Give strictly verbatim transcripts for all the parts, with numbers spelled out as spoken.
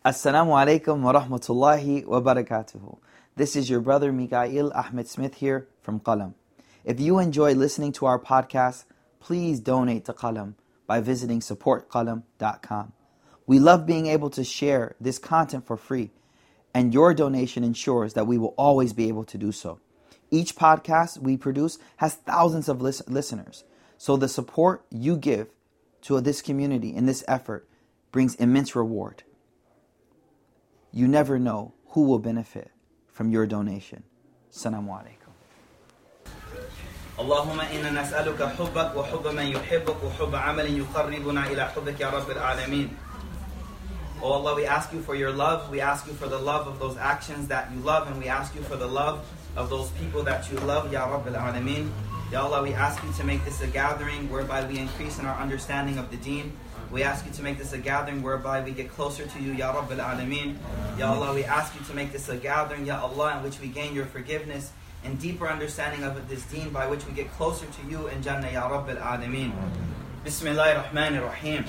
Assalamu alaikum wa rahmatullahi wa barakatuhu. This is your brother Mikael Ahmed Smith here from Qalam. If you enjoy listening to our podcast, please donate to Qalam by visiting support qalam dot com. We love being able to share this content for free, and your donation ensures that we will always be able to do so. Each podcast we produce has thousands of lis- listeners, so the support you give to this community in this effort brings immense reward. You never know who will benefit from your donation. Assalamu alaikum. اللهم إنا نسألك حبك وحب من يحبك وحب عمل يقربنا إلى حبك يا رب العالمين. Oh Allah, we ask you for your love. We ask you for the love of those actions that you love, and we ask you for the love of those people that you love, Ya Rabb al-Alameen. Ya Allah, we ask you to make this a gathering whereby we increase in our understanding of the deen. We ask you to make this a gathering whereby we get closer to you, Ya Rabb al-Alameen. Ya Allah, we ask you to make this a gathering, Ya Allah, in which we gain your forgiveness and deeper understanding of this deen, by which we get closer to you in Jannah, Ya Rabb al-Alameen. Bismillahir Rahmanir Rahim.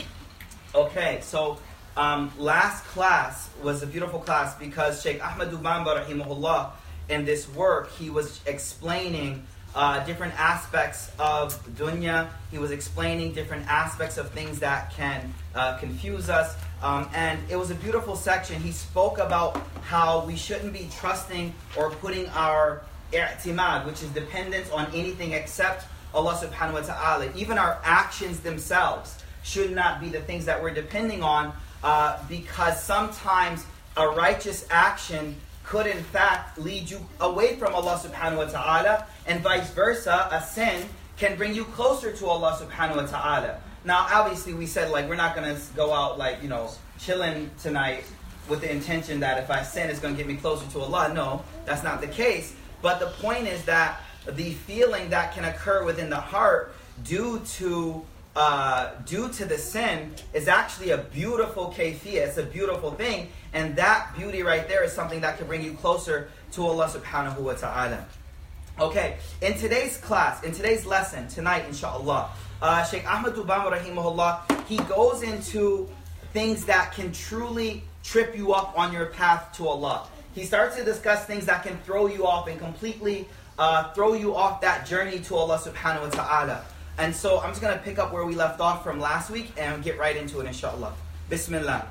Okay, so um, last class was a beautiful class because Shaykh Ahmad Bamba rahimahullah, in this work, he was explaining Uh, different aspects of dunya. He was explaining different aspects of things that can uh, confuse us. Um, and it was a beautiful section. He spoke about how we shouldn't be trusting or putting our i'timad, which is dependence, on anything except Allah subhanahu wa ta'ala. Even our actions themselves should not be the things that we're depending on, uh, because sometimes a righteous action could in fact lead you away from Allah subhanahu wa ta'ala, and vice versa, a sin can bring you closer to Allah subhanahu wa ta'ala. Now obviously we said, like, we're not going to go out like, you know, chilling tonight with the intention that if I sin it's going to get me closer to Allah. No, that's not the case. But the point is that the feeling that can occur within the heart due to Uh, due to the sin is actually a beautiful kayfiyah. It's a beautiful thing, and that beauty right there is something that can bring you closer to Allah subhanahu wa ta'ala. Okay, in today's class, in today's lesson, tonight inshallah, uh, Shaykh Ahmad Bamba rahimahullah, he goes into things that can truly trip you up on your path to Allah. He starts to discuss things that can throw you off and completely uh, throw you off that journey to Allah subhanahu wa ta'ala. And so I'm just going to pick up where we left off from last week and get right into it, inshallah. Bismillah.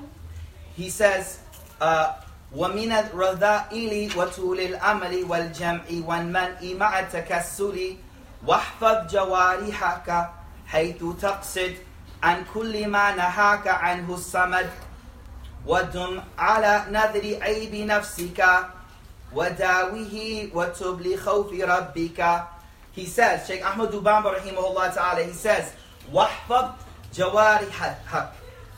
He says, وَمِنَ الرَّذَائِلِ وَطُولِ الْأَمَلِ وَالْجَمْعِ وَالْمَنْءِ مَعَ التَّكَسُّلِ وَاحْفَظْ جَوَارِحَكَ حَيْثُ تَقْصِدْ عَنْ كُلِّ مَا نَهَاكَ عَنْهُ الصَّمَدْ وَدُمْ عَلَى نَذْرِ عَيْبِ نَفْسِكَ وَدَاوِهِ وَتُبْ لِخَوْفِ رَبِّكَ. He says, Shaykh Ahmad Bamba rahimahullah ta'ala, he says, وَحْفَظْ جَوَارِحَكَ.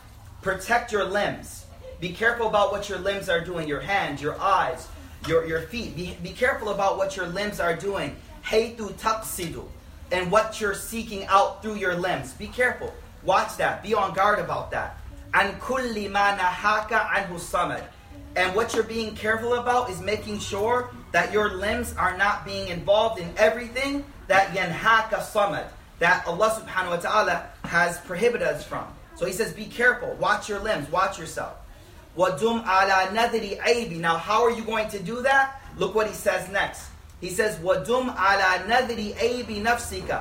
Protect your limbs. Be careful about what your limbs are doing, your hands, your eyes, your, your feet. Be, be careful about what your limbs are doing. حَيْثُ تَقْصِدُ. And what you're seeking out through your limbs. Be careful. Watch that. Be on guard about that. عَنْ كُلِّ مَا نَهَاكَ عَنْهُ الصَّمَدْ. And what you're being careful about is making sure that your limbs are not being involved in everything that yanhaka samad, that Allah subhanahu wa ta'ala has prohibited us from. So he says, be careful, watch your limbs, watch yourself. وَدُمْ عَلَى نَذْرِ عَيْبِ. Now how are you going to do that? Look what he says next. He says, وَدُمْ عَلَى نَذْرِ عَيْبِ نَفْسِكَ.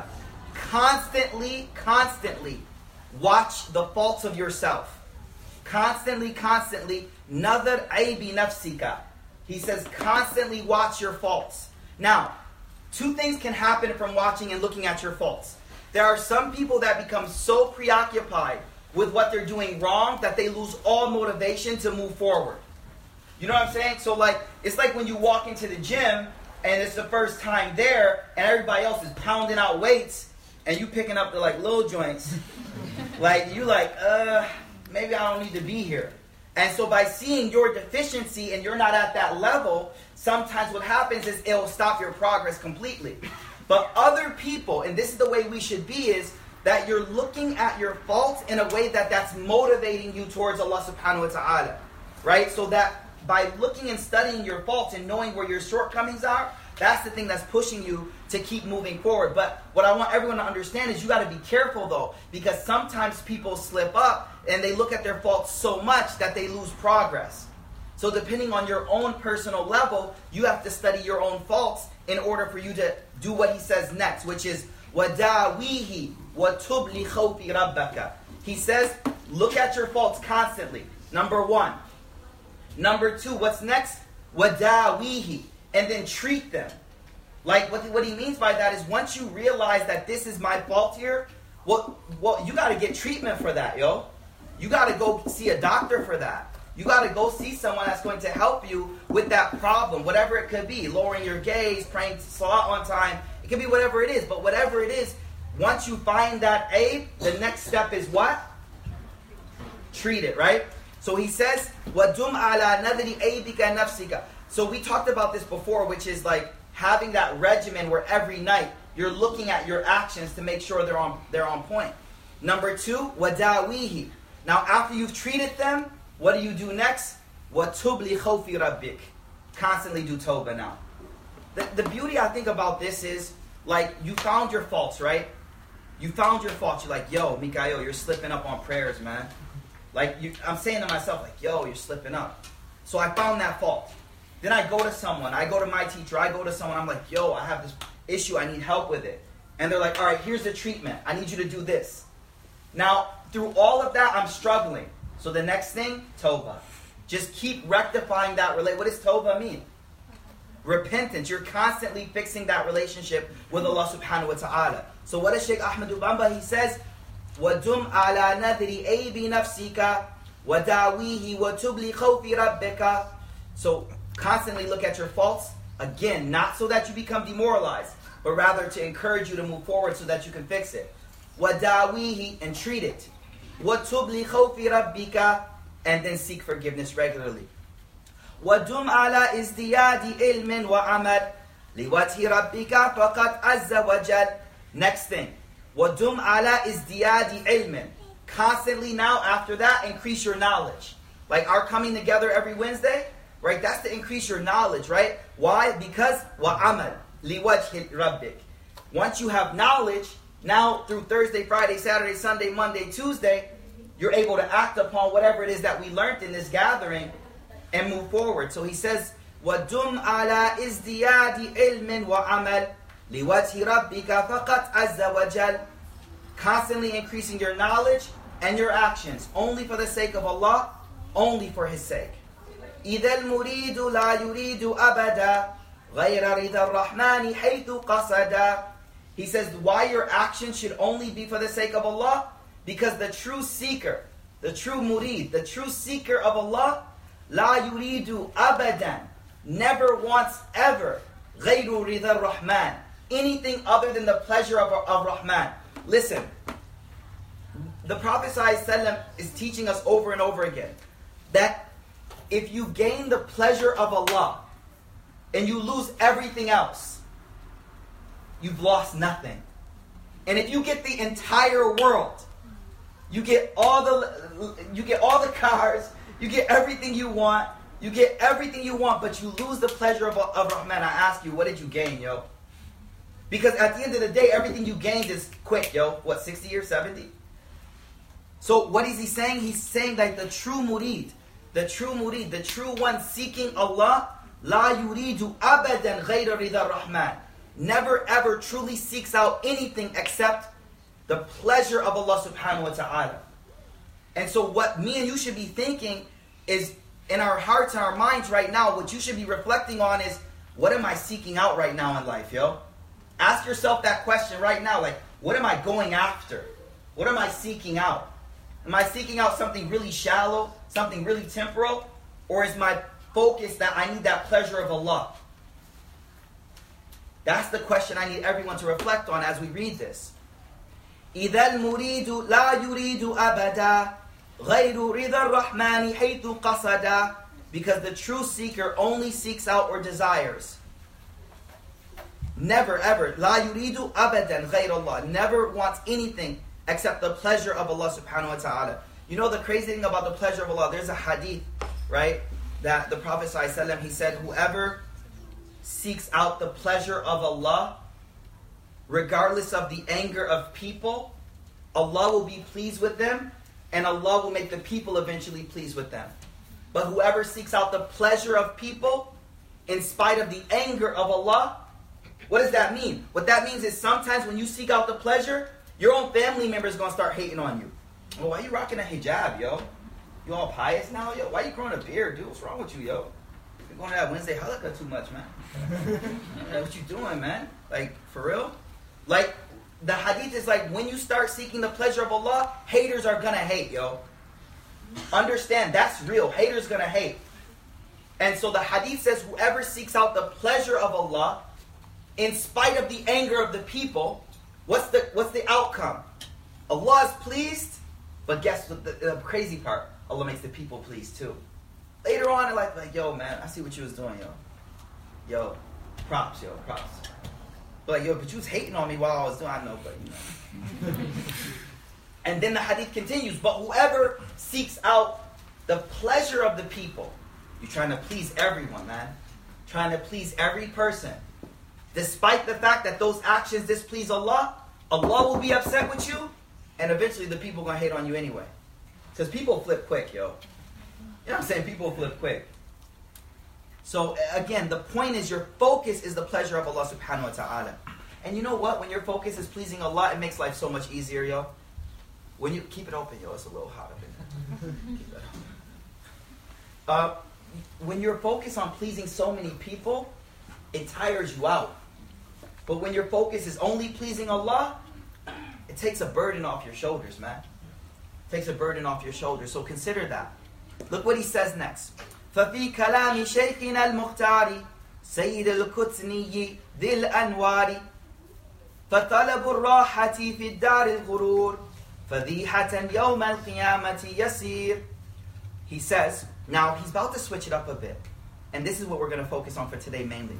Constantly, constantly watch the faults of yourself. Constantly, constantly, nadhar aybi nafsika. He says, constantly watch your faults. Now, two things can happen from watching and looking at your faults. There are some people that become so preoccupied with what they're doing wrong that they lose all motivation to move forward. You know what I'm saying? So like, it's like when you walk into the gym and it's the first time there and everybody else is pounding out weights and you picking up the like little joints. Like, you like, uh... maybe I don't need to be here. And so by seeing your deficiency and you're not at that level, sometimes what happens is it'll stop your progress completely. But other people, and this is the way we should be, is that you're looking at your faults in a way that that's motivating you towards Allah subhanahu wa ta'ala. Right? So that by looking and studying your faults and knowing where your shortcomings are, that's the thing that's pushing you to keep moving forward. But what I want everyone to understand is you got to be careful though, because sometimes people slip up and they look at their faults so much that they lose progress. So depending on your own personal level, you have to study your own faults in order for you to do what he says next, which is وَدَاوِيهِ وَتُبْ لِخَوْفِ رَبَّكَ. He says, look at your faults constantly. Number one. Number two, what's next? وَدَاوِيهِ. And then treat them. Like, what, what he means by that is once you realize that this is my fault here, well, well you got to get treatment for that, yo. You got to go see a doctor for that. You got to go see someone that's going to help you with that problem, whatever it could be. Lowering your gaze, praying salat on time. It could be whatever it is. But whatever it is, once you find that aid, the next step is what? Treat it, right? So he says, وَدُمْ عَلَى نَذْرِ أَيْبِكَ نَفْسِكَ. So we talked about this before, which is like having that regimen where every night you're looking at your actions to make sure they're on they're on point. Number two, وَدَاوِيهِ. Now after you've treated them, what do you do next? وَتُبْ لِخَوْفِ رَبِّكَ. Constantly do tawbah now. The, the beauty I think about this is, like, you found your faults, right? You found your faults. You're like, yo, Mikael, you're slipping up on prayers, man. Like, you, I'm saying to myself, like, yo, you're slipping up. So I found that fault. Then I go to someone. I go to my teacher. I go to someone. I'm like, yo, I have this issue. I need help with it. And they're like, all right, here's the treatment. I need you to do this. Now, through all of that, I'm struggling. So the next thing, tawbah. Just keep rectifying that relationship. What does tawbah mean? Repentance. You're constantly fixing that relationship with Allah subhanahu wa ta'ala. So what does Shaykh Ahmad Bamba? He says, وَدُمْ عَلَى نَذْرِ أَيْبِ نَفْسِكَ وَدَاوِيهِ وَتُبْ لِخَوْفِ رَبِّكَ. So constantly look at your faults. Again, not so that you become demoralized, but rather to encourage you to move forward so that you can fix it. وَدَاوِيهِ, and treat it. وَتُبْ لِخَوْفِ رَبِّكَ, and then seek forgiveness regularly. وَدُمْ عَلَى إِزْدِيَادِ إِلْمٍ وَعَمَلٍ لِوَجْهِ رَبِّكَ فَقَدْ عَزَّ وَجَلٍ. Next thing. وَدُمْ عَلَى إِزْدِيَادِ إِلْمٍ. Constantly now, after that, increase your knowledge. Like our coming together every Wednesday, right? That's to increase your knowledge, right? Why? Because وَعَمَلٍ لِوَجْهِ رَبِّكَ. Once you have knowledge, now through Thursday, Friday, Saturday, Sunday, Monday, Tuesday, you're able to act upon whatever it is that we learned in this gathering and move forward. So he says, وَدُمْ عَلَى إِزْدِيَادِ إِلْمٍ وَعَمَلٍ لِوَجْهِ رَبِّكَ فَقَدْ عَزَّ وَجَلٍ. Constantly increasing your knowledge and your actions, only for the sake of Allah, only for His sake. إِذَا الْمُرِيدُ لَا يُرِيدُ أَبَدًا غَيْرَ رِضَى الرَّحْمَنِ حَيْثُ قَصَدًا. He says why your actions should only be for the sake of Allah, because the true seeker, the true murid, the true seeker of Allah, لا يريد أبدا, never wants ever غير رضا الرحمن, anything other than the pleasure of, of Rahman. Listen, the Prophet ﷺ is teaching us over and over again that if you gain the pleasure of Allah and you lose everything else, you've lost nothing. And if you get the entire world, you get all the you get all the cars, you get everything you want, you get everything you want, but you lose the pleasure of, of Rahman. I ask you, what did you gain, yo? Because at the end of the day, everything you gained is quick, yo. What, sixty or seventy? So what is he saying? He's saying that the true murid, the true murid, the true one seeking Allah, la yuridu abadan ghayra rida rahman, never ever truly seeks out anything except the pleasure of Allah subhanahu wa ta'ala. And so what me and you should be thinking is, in our hearts and our minds right now, what you should be reflecting on is, what am I seeking out right now in life, yo? Ask yourself that question right now, like, what am I going after? What am I seeking out? Am I seeking out something really shallow, something really temporal? Or is my focus that I need that pleasure of Allah? That's the question I need everyone to reflect on as we read this. إِذَا الْمُرِيدُ لَا يُرِيدُ أَبَدًا غَيْرُ رِضَى الرَّحْمَنِ حَيْثُ قَصَدًا. Because the true seeker only seeks out or desires. Never ever. لَا يُرِيدُ أَبَدًا غَيْرَ اللَّهِ. Never wants anything except the pleasure of Allah subhanahu wa ta'ala. You know the crazy thing about the pleasure of Allah, there's a hadith, right? That the Prophet ﷺ, he said, whoever seeks out the pleasure of Allah, regardless of the anger of people, Allah will be pleased with them and Allah will make the people eventually pleased with them. But whoever seeks out the pleasure of people, in spite of the anger of Allah, what does that mean? What that means is sometimes when you seek out the pleasure, your own family member is going to start hating on you. Oh, why you rocking a hijab, yo? You all pious now, yo? Why you growing a beard, dude? What's wrong with you, yo? You're going to that Wednesday halakha too much, man. What you doing, man? Like, for real? Like, the hadith is like, when you start seeking the pleasure of Allah, haters are going to hate, yo. Understand, that's real. Haters going to hate. And so the hadith says, whoever seeks out the pleasure of Allah, in spite of the anger of the people, what's the what's the outcome? Allah is pleased, but guess what the, the crazy part? Allah makes the people pleased too. Later on, they're like, like, yo, man, I see what you was doing, yo. Yo, props, yo, props. But like, yo, but you was hating on me while I was doing, I know, but you know. And then the hadith continues, but whoever seeks out the pleasure of the people, you're trying to please everyone, man. Trying to please every person. Despite the fact that those actions displease Allah, Allah will be upset with you, and eventually the people are going to hate on you anyway. Because people flip quick, yo. You know what I'm saying? People flip quick. So again, the point is your focus is the pleasure of Allah subhanahu wa ta'ala. And you know what? When your focus is pleasing Allah, it makes life so much easier, yo. When you keep it open, yo, it's a little hot up in there. Keep it open. Uh, when you're focused on pleasing so many people, it tires you out. But when your focus is only pleasing Allah, it takes a burden off your shoulders, man. It takes a burden off your shoulders. So consider that. Look what he says next. فَفِي كَلَامِ شَيْخِنَا الْمُخْتَارِ سَيِّدِ الْقُطْنِيِّ ذِي الْأَنْوَارِ فَطَلَبُ الرَّاحَةِ فِي الدَّارِ الْغُرُورِ فَذِيحَةً يَوْمَ الْقِيَامَةِ يَسِيرٌ. He says, now he's about to switch it up a bit. And this is what we're going to focus on for today mainly.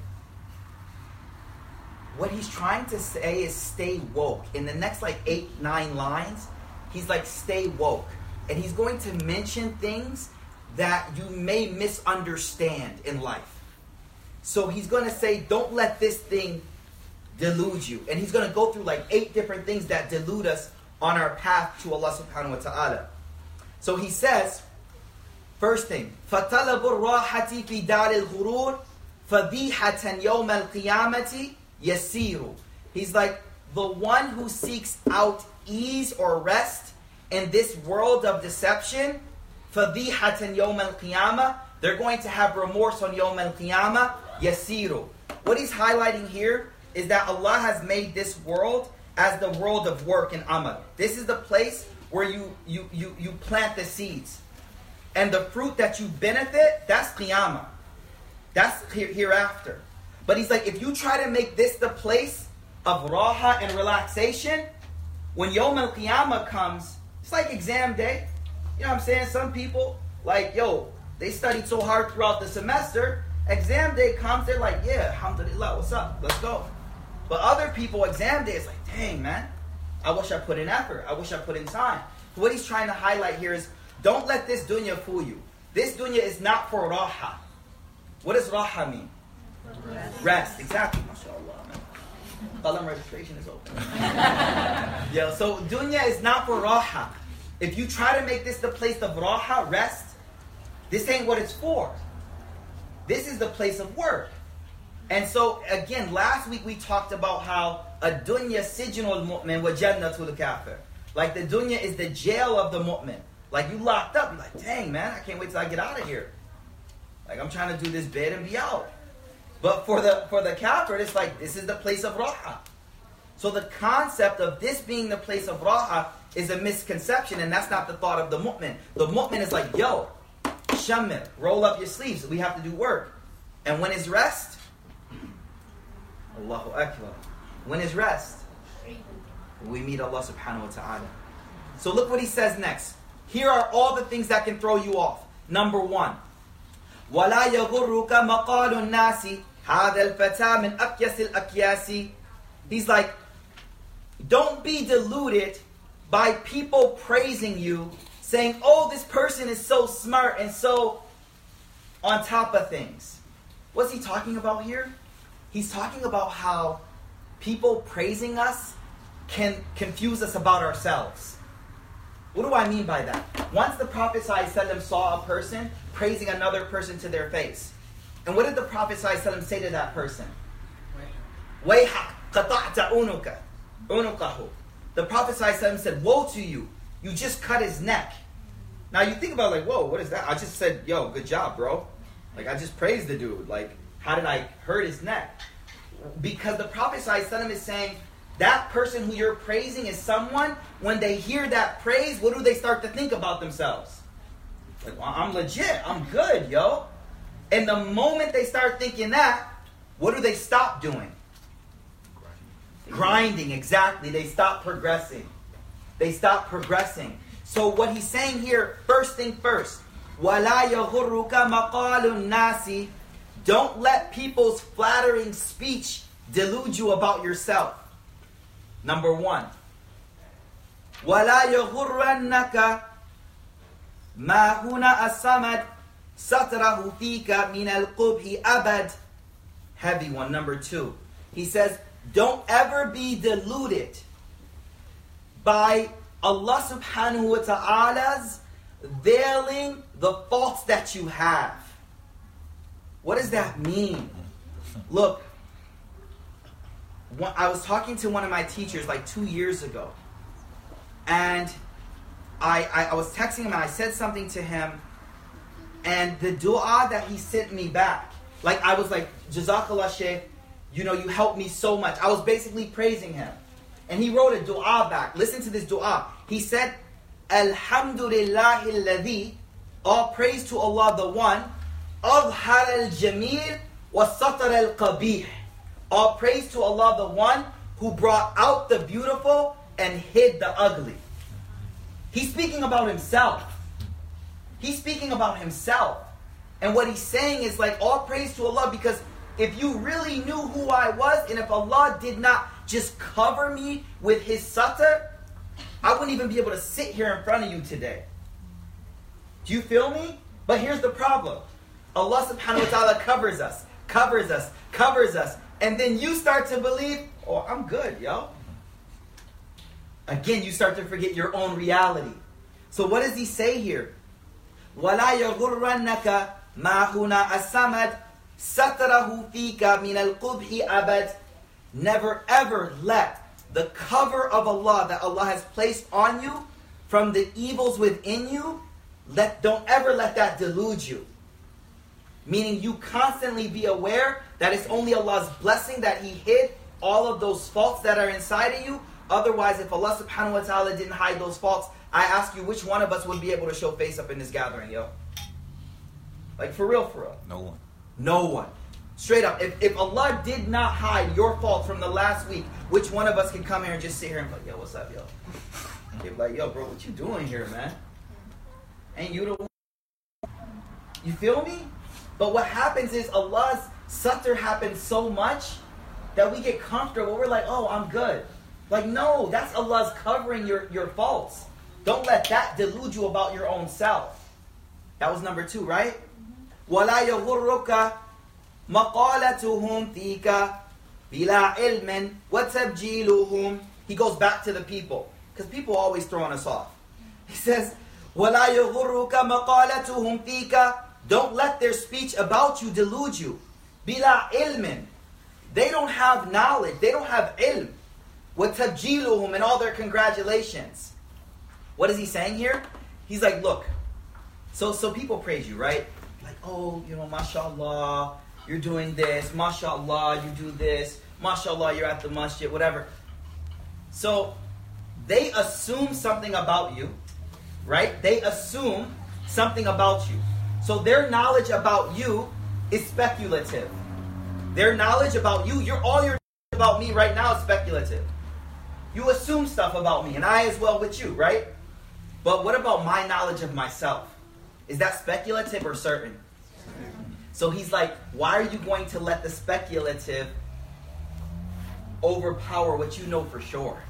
What he's trying to say is stay woke. In the next like eight, nine lines, he's like stay woke. And he's going to mention things that you may misunderstand in life. So he's going to say, don't let this thing delude you. And he's going to go through like eight different things that delude us on our path to Allah subhanahu wa ta'ala. So he says, first thing, فَطَلَبُ الرَّاحَةِ فِي دَارِ الْغُرُورِ فَذِيحَةً يَوْمَ الْقِيَامَةِ يَسِيرُ. He's like, the one who seeks out ease or rest in this world of deception, فَذِيحَةً يَوْمَ الْقِيَامَةِ, they're going to have remorse on يَوْمَ الْقِيَامَةِ يَسِيرُ. What he's highlighting here is that Allah has made this world as the world of work and amal. This is the place where you, you, you, you plant the seeds. And the fruit that you benefit, that's qiyamah. That's here, hereafter. But he's like, if you try to make this the place of raha and relaxation, when Yawm al-Qiyamah comes, it's like exam day. You know what I'm saying? Some people, like, yo, they studied so hard throughout the semester. Exam day comes, they're like, yeah, alhamdulillah, what's up? Let's go. But other people, exam day is like, dang, man, I wish I put in effort. I wish I put in time. What he's trying to highlight here is, don't let this dunya fool you. This dunya is not for raha. What does raha mean? Rest. Rest, exactly. MashaAllah, man. Qalam registration is open. Yeah, so dunya is not for raha. If you try to make this the place of raha, rest, this ain't what it's for. This is the place of work. And so, again, last week we talked about how a dunya sijnul mu'min wa jannatul kafir. Like the dunya is the jail of the mu'min. Like you locked up, you're like, dang man, I can't wait till I get out of here. Like I'm trying to do this bid and be out. But for the for the kafir, it's like this is the place of raha. So the concept of this being the place of raha is a misconception, and that's not the thought of the mu'min. The mu'min is like, yo, shamir, roll up your sleeves. We have to do work. And when is rest? Allahu Akbar. When is rest? We meet Allah subhanahu wa ta'ala. So look what he says next. Here are all the things that can throw you off. Number one. وَلَا يَغُرُّكَ مَقَالُ النَّاسِ هَذَا الْفَتَى مِنْ أَكْيَسِ الْأَكْيَاسِ. He's like, don't be deluded by people praising you, saying, oh, this person is so smart and so on top of things. What's he talking about here? He's talking about how people praising us can confuse us about ourselves. What do I mean by that? Once the Prophet ﷺ saw a person praising another person to their face. And what did the Prophet ﷺ say to that person? وَيْحَقْ قَطَعْتَ عُنُكَ عُنُقَهُ. The Prophet ﷺ said, woe to you. You just cut his neck. Now you think about like, whoa, what is that? I just said, yo, good job, bro. Like I just praised the dude. Like, how did I hurt his neck? Because the Prophet ﷺ is saying, that person who you're praising is someone, when they hear that praise, what do they start to think about themselves? Like, well, I'm legit. I'm good, yo. And the moment they start thinking that, what do they stop doing? Grinding, exactly. They stop progressing. They stop progressing. So what he's saying here, first thing first, وَلَا يَغُرُّكَ مَقَالُ النَّاسِ. Don't let people's flattering speech delude you about yourself. Number one. وَلَا يَغُرَّنَّكَ مَا هُنَا الصَّمَدْ سَتْرَهُ فِيكَ مِنَ الْقُبْحِ أَبَدْ. Heavy one. Number two. He says, don't ever be deluded by Allah subhanahu wa ta'ala's veiling the faults that you have. What does that mean? Look, I was talking to one of my teachers like two years ago. And I, I, I was texting him and I said something to him. And the dua that he sent me back, like I was like, Jazakallah Shaykh, you know, you helped me so much. I was basically praising him. And he wrote a dua back. Listen to this dua. He said, Alhamdulillahi alladhi, all praise to Allah the one, Adhar al-jameel wa satar al-qabih. All praise to Allah the one who brought out the beautiful and hid the ugly. He's speaking about himself. He's speaking about himself. And what he's saying is like, all praise to Allah, because if you really knew who I was, and if Allah did not just cover me with His satar, I wouldn't even be able to sit here in front of you today. Do you feel me? But here's the problem. Allah subhanahu wa ta'ala covers us, covers us, covers us. And then you start to believe, oh, I'm good, yo. Again, you start to forget your own reality. So what does he say here? وَلَا يَغُرَّنَّكَ مَا هُنَا السَّمَدْ سَتْرَهُ فِيكَ مِنَ الْقُبْحِ أَبَدْ. Never ever let the cover of Allah that Allah has placed on you from the evils within you, let don't ever let that delude you. Meaning you constantly be aware that it's only Allah's blessing that He hid all of those faults that are inside of you. Otherwise, if Allah subhanahu wa ta'ala didn't hide those faults, I ask you, which one of us would be able to show face up in this gathering, yo? Like for real, for real. No one. No one. Straight up. If, if Allah did not hide your faults from the last week, which one of us can come here and just sit here and be like, yo, what's up, yo? You're like, yo, bro, what you doing here, man? Ain't you the one? You feel me? But what happens is Allah's satar happens so much that we get comfortable. We're like, oh, I'm good. Like, no, that's Allah's covering your, your faults. Don't let that delude you about your own self. That was number two, right? وَلَا يَغُرُّكَ مَقَالَتُهُمْ فِيكَ بِلَا عِلْمٍ وَتَبْجِيلُهُمْ. He goes back to the people, because people are always throwing us off. He says, وَلَا يَغُرُّكَ مَقَالَتُهُمْ فِيكَ. Don't let their speech about you delude you. بِلَا عِلْمٍ. They don't have knowledge. They don't have ilm. وَتَبْجِيلُهُمْ, and all their congratulations. What is he saying here? He's like, look, so so people praise you, right? Like, oh, you know, mashallah, you're doing this. Mashallah, you do this. Mashallah, you're at the masjid, whatever. So they assume something about you, right? They assume something about you. So their knowledge about you is speculative. Their knowledge about you, you're all your knowledge about me right now is speculative. You assume stuff about me, and I as well with you, right? But what about my knowledge of myself? Is that speculative or certain? So he's like, why are you going to let the speculative overpower what you know for sure?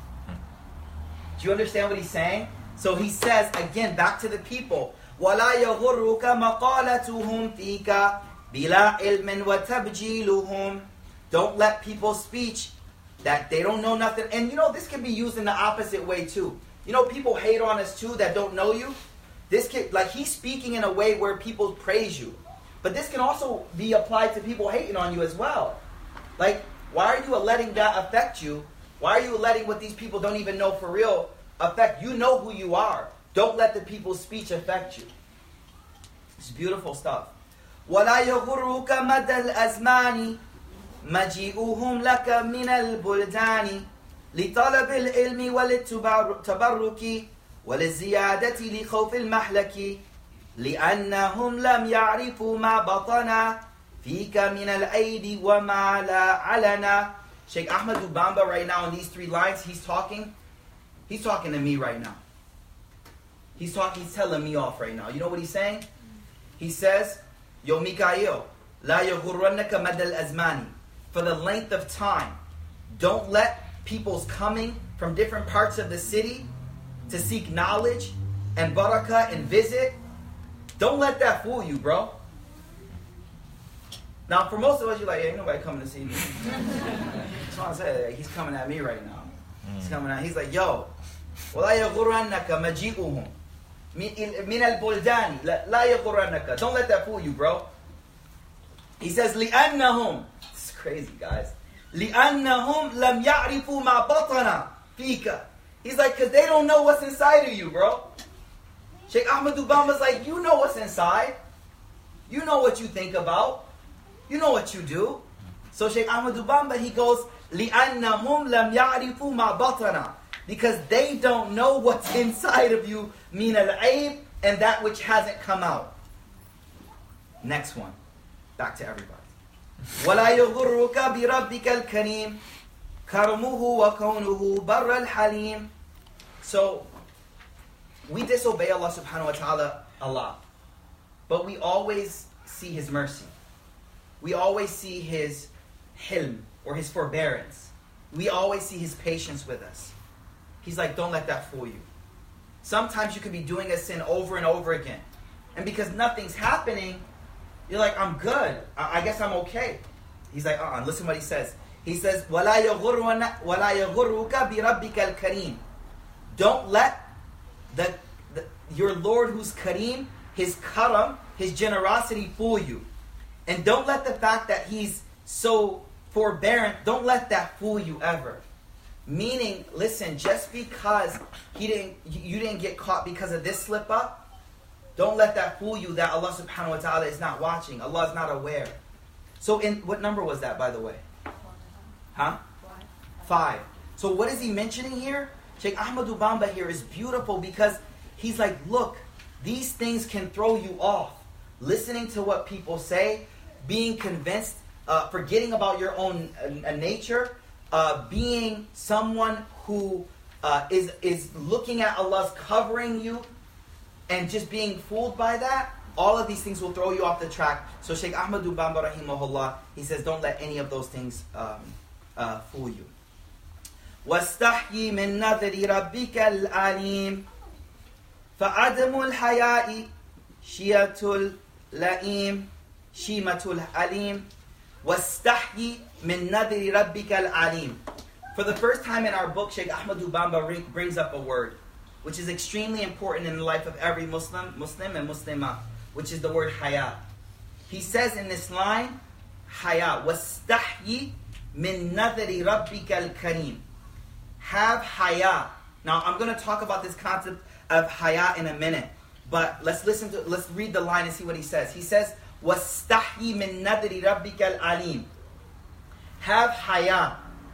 Do you understand what he's saying? So he says, again, back to the people, وَلَا يَغُرُّكَ مَقَالَتُهُمْ فِيكَ بِلَا عِلْمٍ وَتَبْجِيلُهُمْ. Don't let people's speech that they don't know nothing. And you know, this can be used in the opposite way too. You know, people hate on us too that don't know you. This can, like, he's speaking in a way where people praise you. But this can also be applied to people hating on you as well. Like, why are you letting that affect you? Why are you letting what these people don't even know for real affect you? Know who you are. Don't let the people's speech affect you. It's beautiful stuff. وَلَا يَغُرُّكَ مَدَى الْأَزْمَانِ مَجِيئُهُمْ لَكَ مِنَ الْبُلْدَانِ لِطَلَبِ الْعِلْمِ وَلِلتَّبَرُّكِ وَلِلزِّيَادَةِ لِخَوْفِ الْمَحْلَكِ لِأَنَّهُمْ لَمْ يَعْرِفُوا مَا بَطَنَا فِيكَ مِنَ الْأَيْدِ وَمَا لَا عَلَنَا. Sheikh Ahmad Ubamba right now in these three lines, he's talking, he's talking to me right now. He's talking, he's telling me off right now. You know what he's saying? He says, Yo Mikael, la yaghurrannaka madal azmani. For the length of time, don't let people's coming from different parts of the city to seek knowledge and barakah and visit, don't let that fool you, bro. Now, for most of us, you're like, ain't nobody coming to see me. That's what I said. He's coming at me right now. He's coming at. He's like, yo, وَلَا يَغُرَّنَّكَ مَجِيئُهُمْ مِنَ الْبُلْدَانِ لَا يَغُرَّنَّكَ. Don't let that fool you, bro. He says, لِأَنَّهُمْ. This is crazy, guys. لِأَنَّهُمْ لَمْ يَعْرِفُوا مَا بَطَنَ فِيكَ. He's like, because they don't know what's inside of you, bro. Sheikh Ahmad Ubamba's like, you know what's inside. You know what you think about. You know what you do. So Sheikh Ahmad Ubamba, he goes, لِأَنَّهُمْ لَمْ يَعْرِفُوا مَا بَطَنَ. Because they don't know what's inside of you, min al-aib, and that which hasn't come out. Next one. Back to everybody. وَلَا يَغُرُّكَ بِرَبِّكَ الْكَرِيمِ كَرْمُهُ وَكَوْنُهُ بَرَّ الْحَلِيمِ. So, we disobey Allah subhanahu wa ta'ala a lot. But we always see His mercy. We always see His hilm, or His forbearance. We always see His patience with us. He's like, don't let that fool you. Sometimes you could be doing a sin over and over again. And because nothing's happening, you're like, I'm good. I, I guess I'm okay. He's like, uh-uh. Listen what he says. He says, وَلَا يَغُرُّكَ بِرَبِّكَ الْكَرِيمِ. Don't let the, the your Lord who's Kareem, His karam, His generosity fool you. And don't let the fact that He's so forbearant, don't let that fool you ever. Meaning, listen, just because he didn't, you didn't get caught because of this slip up, don't let that fool you that Allah subhanahu wa ta'ala is not watching. Allah is not aware. So in what number was that, by the way? Huh? Five. So what is he mentioning here? Sheikh Ahmad Ubamba here is beautiful because he's like, look, these things can throw you off. Listening to what people say, being convinced, uh, forgetting about your own uh, nature, uh, being someone who uh, is, is looking at Allah's covering you, and just being fooled by that, all of these things will throw you off the track. So Sheikh Ahmad Ubamba rahimahullah, he says, don't let any of those things um, uh, fool you. وَاسْتَحْيِ مِن نَذْرِ رَبِّكَ الْعَلِيمِ فَعَدَمُ الْحَيَاءِ شِيَةُ الْلَئِيمِ شِيمَةُ الْعَلِيمِ وَاسْتَحْيِ مِن نَذْرِ رَبِّكَ الْعَلِيمِ. For the first time in our book, Sheikh Ahmad Ubamba brings up a word which is extremely important in the life of every Muslim, Muslim and Muslimah, which is the word haya. He says in this line, haya, وَاسْتَحْيِ مِن نَذْرِ رَبِّكَ الْكَرِيمِ. Have haya. Now I'm going to talk about this concept of haya in a minute, but let's listen to, let's read the line and see what he says. He says, وَاسْتَحْيِ مِن نَذْرِ رَبِّكَ الْعَلِيمِ. Have haya.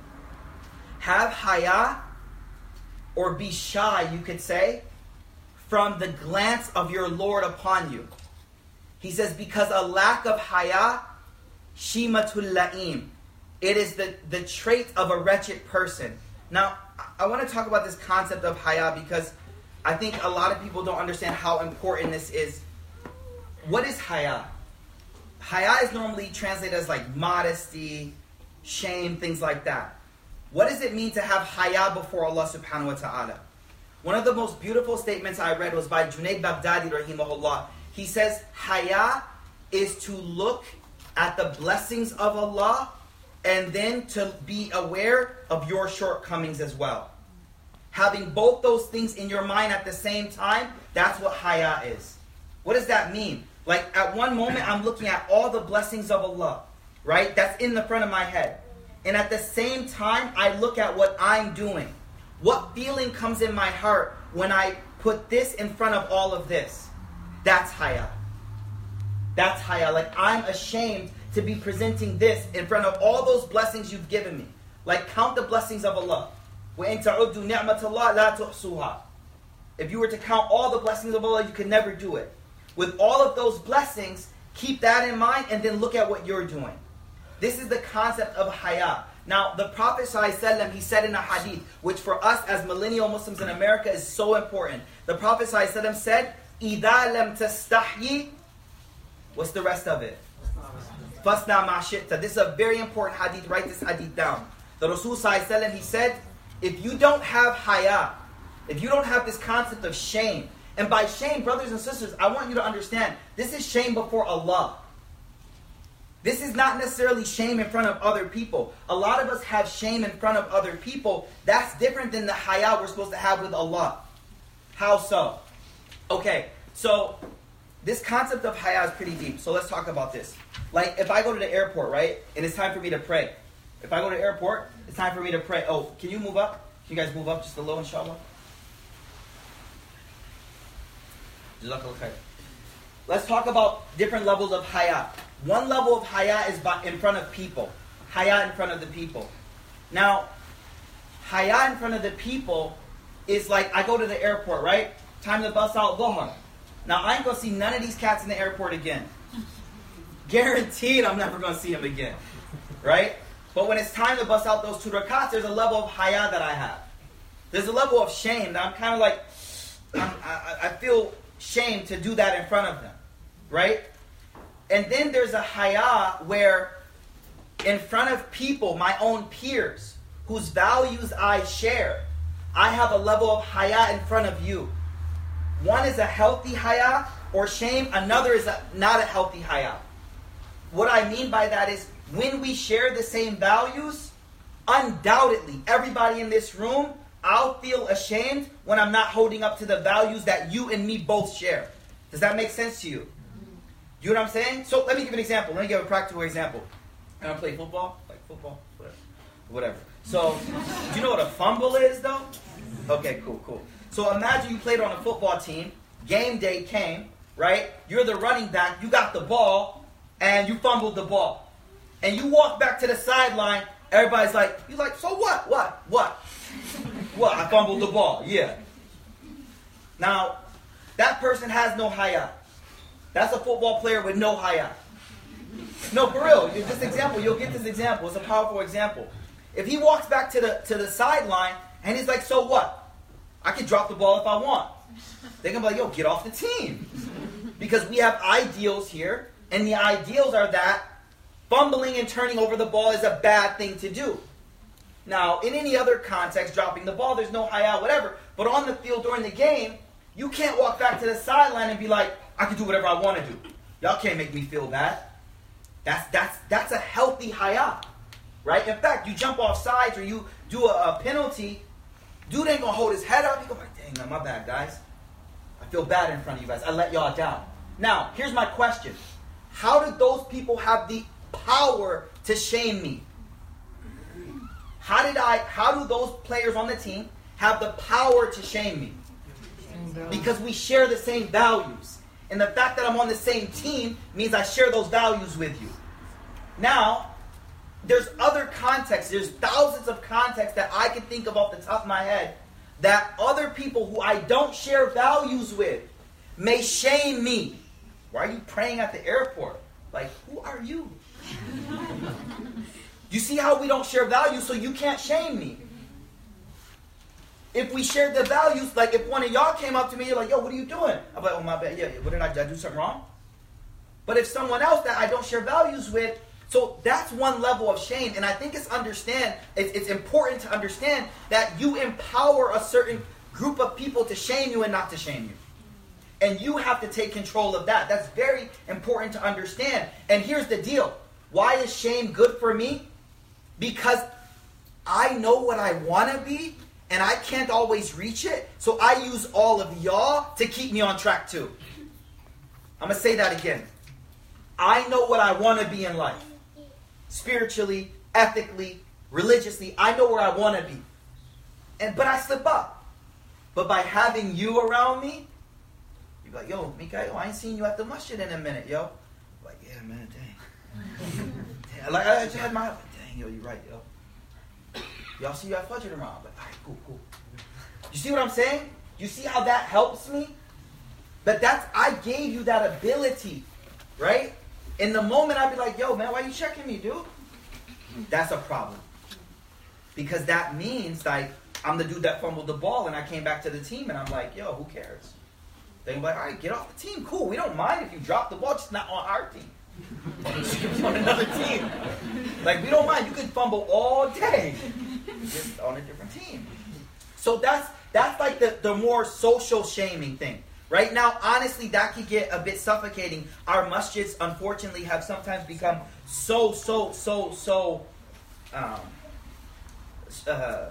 Have haya, or be shy, you could say, from the glance of your Lord upon you. He says, because a lack of haya, shimatul la'im. It is the, the trait of a wretched person. Now, I want to talk about this concept of haya because I think a lot of people don't understand how important this is. What is haya? Haya is normally translated as like modesty, shame, things like that. What does it mean to have haya before Allah subhanahu wa ta'ala? One of the most beautiful statements I read was by Junaid Baghdadi rahimahullah. He says, haya is to look at the blessings of Allah and then to be aware of your shortcomings as well. having both those things in your mind at the same time, that's what haya is. What does that mean? Like at one moment I'm looking at all the blessings of Allah, right? That's in the front of my head. And at the same time, I look at what I'm doing. What feeling comes in my heart when I put this in front of all of this? That's haya. That's haya. Like I'm ashamed to be presenting this in front of all those blessings you've given me. Like count the blessings of Allah. وَإِن تَعُدُّوا نِعْمَةَ اللَّهِ لَا تُحْصُوهَا. If you were to count all the blessings of Allah, you could never do it. With all of those blessings, keep that in mind and then look at what you're doing. This is the concept of haya. Now, the Prophet ﷺ, he said in a hadith, which for us as millennial Muslims in America is so important. The Prophet ﷺ said, إِذَا لَمْ تَسْتَحْيِ. What's the rest of it? فَاسْنَعْ مَا شِئْتَ. This is a very important hadith. Write this hadith down. The Rasul ﷺ, he said, if you don't have haya, if you don't have this concept of shame, and by shame, brothers and sisters, I want you to understand, this is shame before Allah. This is not necessarily shame in front of other people. A lot of us have shame in front of other people. That's different than the haya we're supposed to have with Allah. How so? Okay, so this concept of haya is pretty deep. So let's talk about this. Like if I go to the airport, right, and it's time for me to pray. If I go to the airport, it's time for me to pray. Oh, can you move up? Can you guys move up just a little, inshallah? Jazakallah khair. Let's talk about different levels of haya. One level of haya is by, in front of people. Haya in front of the people. Now, haya in front of the people is like, I go to the airport, right? Time to bust out dhuhr. Now, I ain't going to see none of these cats in the airport again. Guaranteed I'm never going to see them again. Right? But when it's time to bust out those two rakats, there's a level of haya that I have. There's a level of shame that I'm kind of like, I'm, I, I feel shame to do that in front of them. Right? And then there's a haya where in front of people, my own peers, whose values I share, I have a level of haya in front of you. One is a healthy haya or shame, another is a, not a healthy haya. What I mean by that is when we share the same values, undoubtedly, everybody in this room, I'll feel ashamed when I'm not holding up to the values that you and me both share. Does that make sense to you? You know what I'm saying? So let me give an example. Let me give a practical example. I don't play football, like football, whatever. whatever. So, do you know what a fumble is, though? Okay, cool, cool. So imagine you played on a football team. Game day came, right? You're the running back. You got the ball, and you fumbled the ball. And you walk back to the sideline. Everybody's like, you're like, so what? What? What? What? I fumbled the ball. Yeah. Now, that person has no haya. That's a football player with no haya. No, for real. This example, you'll get this example. It's a powerful example. If he walks back to the to the sideline and he's like, so what? I can drop the ball if I want. They're going to be like, yo, get off the team. Because we have ideals here, and the ideals are that fumbling and turning over the ball is a bad thing to do. Now, in any other context, dropping the ball, there's no haya, whatever. But on the field during the game, you can't walk back to the sideline and be like, I can do whatever I want to do. Y'all can't make me feel bad. That's that's that's a healthy haya, right? In fact, you jump off sides or you do a, a penalty, dude ain't gonna hold his head up. He go like, dang, man, my bad, guys. I feel bad in front of you guys. I let y'all down. Now, here's my question. How did those people have the power to shame me? How did I, how do those players on the team have the power to shame me? Because we share the same values. And the fact that I'm on the same team means I share those values with you. Now, there's other contexts. There's thousands of contexts that I can think of off the top of my head that other people who I don't share values with may shame me. Why are you praying at the airport? Like, who are you? You see how we don't share values, so you can't shame me. If we shared the values, like if one of y'all came up to me, you're like, yo, what are you doing? I'm like, oh, my bad. Yeah, what did I do? Did I do something wrong? But if someone else that I don't share values with, so that's one level of shame. And I think it's understand, it's, it's important to understand that you empower a certain group of people to shame you and not to shame you. And you have to take control of that. That's very important to understand. And here's the deal. Why is shame good for me? Because I know what I want to be, and I can't always reach it, so I use all of y'all to keep me on track too. I'm going to say that again. I know what I want to be in life. Spiritually, ethically, religiously, I know where I want to be. And But I slip up. But by having you around me, you're like, yo, Mikael, I ain't seen you at the masjid in a minute, yo. I'm like, yeah, man, dang. dang. Like, I just had my, dang, yo, you're right, yo. Y'all see you at Fajr tomorrow. I'm like, all right, cool, cool. You see what I'm saying? You see how that helps me? But that's, I gave you that ability, right? In the moment, I'd be like, yo, man, why you checking me, dude? That's a problem. Because that means, like, I'm the dude that fumbled the ball, and I came back to the team, and I'm like, yo, who cares? They're like, all right, get off the team. Cool, we don't mind if you drop the ball, just not on our team. On another team. Like, we don't mind. You can fumble all day. Just on a different team. So that's that's like the, the more social shaming thing. Right now, honestly, that could get a bit suffocating. Our masjids, unfortunately, have sometimes become so, so, so, so, um, uh,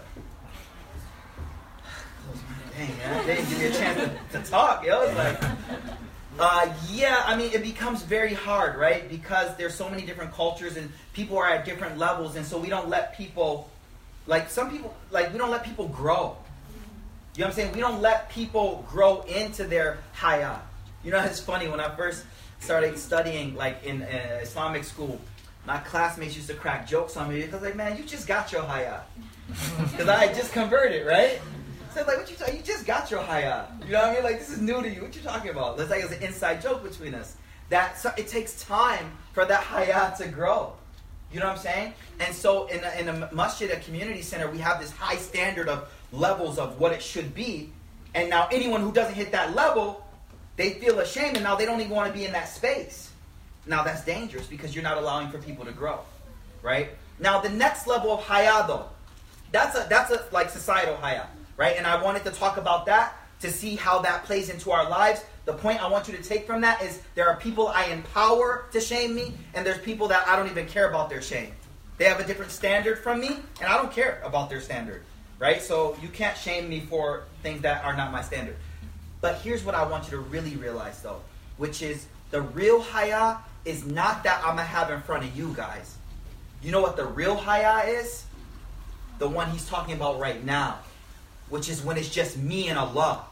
dang, man, they didn't give me a chance to, to talk, yo. It's like, uh, yeah, I mean, it becomes very hard, right? Because there's so many different cultures and people are at different levels, and so we don't let people, like, some people, like, we don't let people grow. You know what I'm saying? We don't let people grow into their haya. You know, it's funny, when I first started studying, like, in uh, Islamic school, my classmates used to crack jokes on me because, like, man, you just got your haya. Because I had just converted, right? So, like, what you talking? You just got your haya. You know what I mean? Like, this is new to you. What you talking about? It's like it's an inside joke between us. That so it takes time for that haya to grow. You know what I'm saying? And so in a, in a masjid, a community center, we have this high standard of levels of what it should be. And now anyone who doesn't hit that level, they feel ashamed, and now they don't even want to be in that space. Now that's dangerous because you're not allowing for people to grow, right? Now the next level of haya, though, that's a that's a like societal haya, right? And I wanted to talk about that to see how that plays into our lives. The point I want you to take from that is there are people I empower to shame me, and there's people that I don't even care about their shame. They have a different standard from me, and I don't care about their standard, right? So you can't shame me for things that are not my standard. But here's what I want you to really realize, though, which is the real haya is not that I'm going to have in front of you guys. You know what the real haya is? The one he's talking about right now, which is when it's just me and Allah.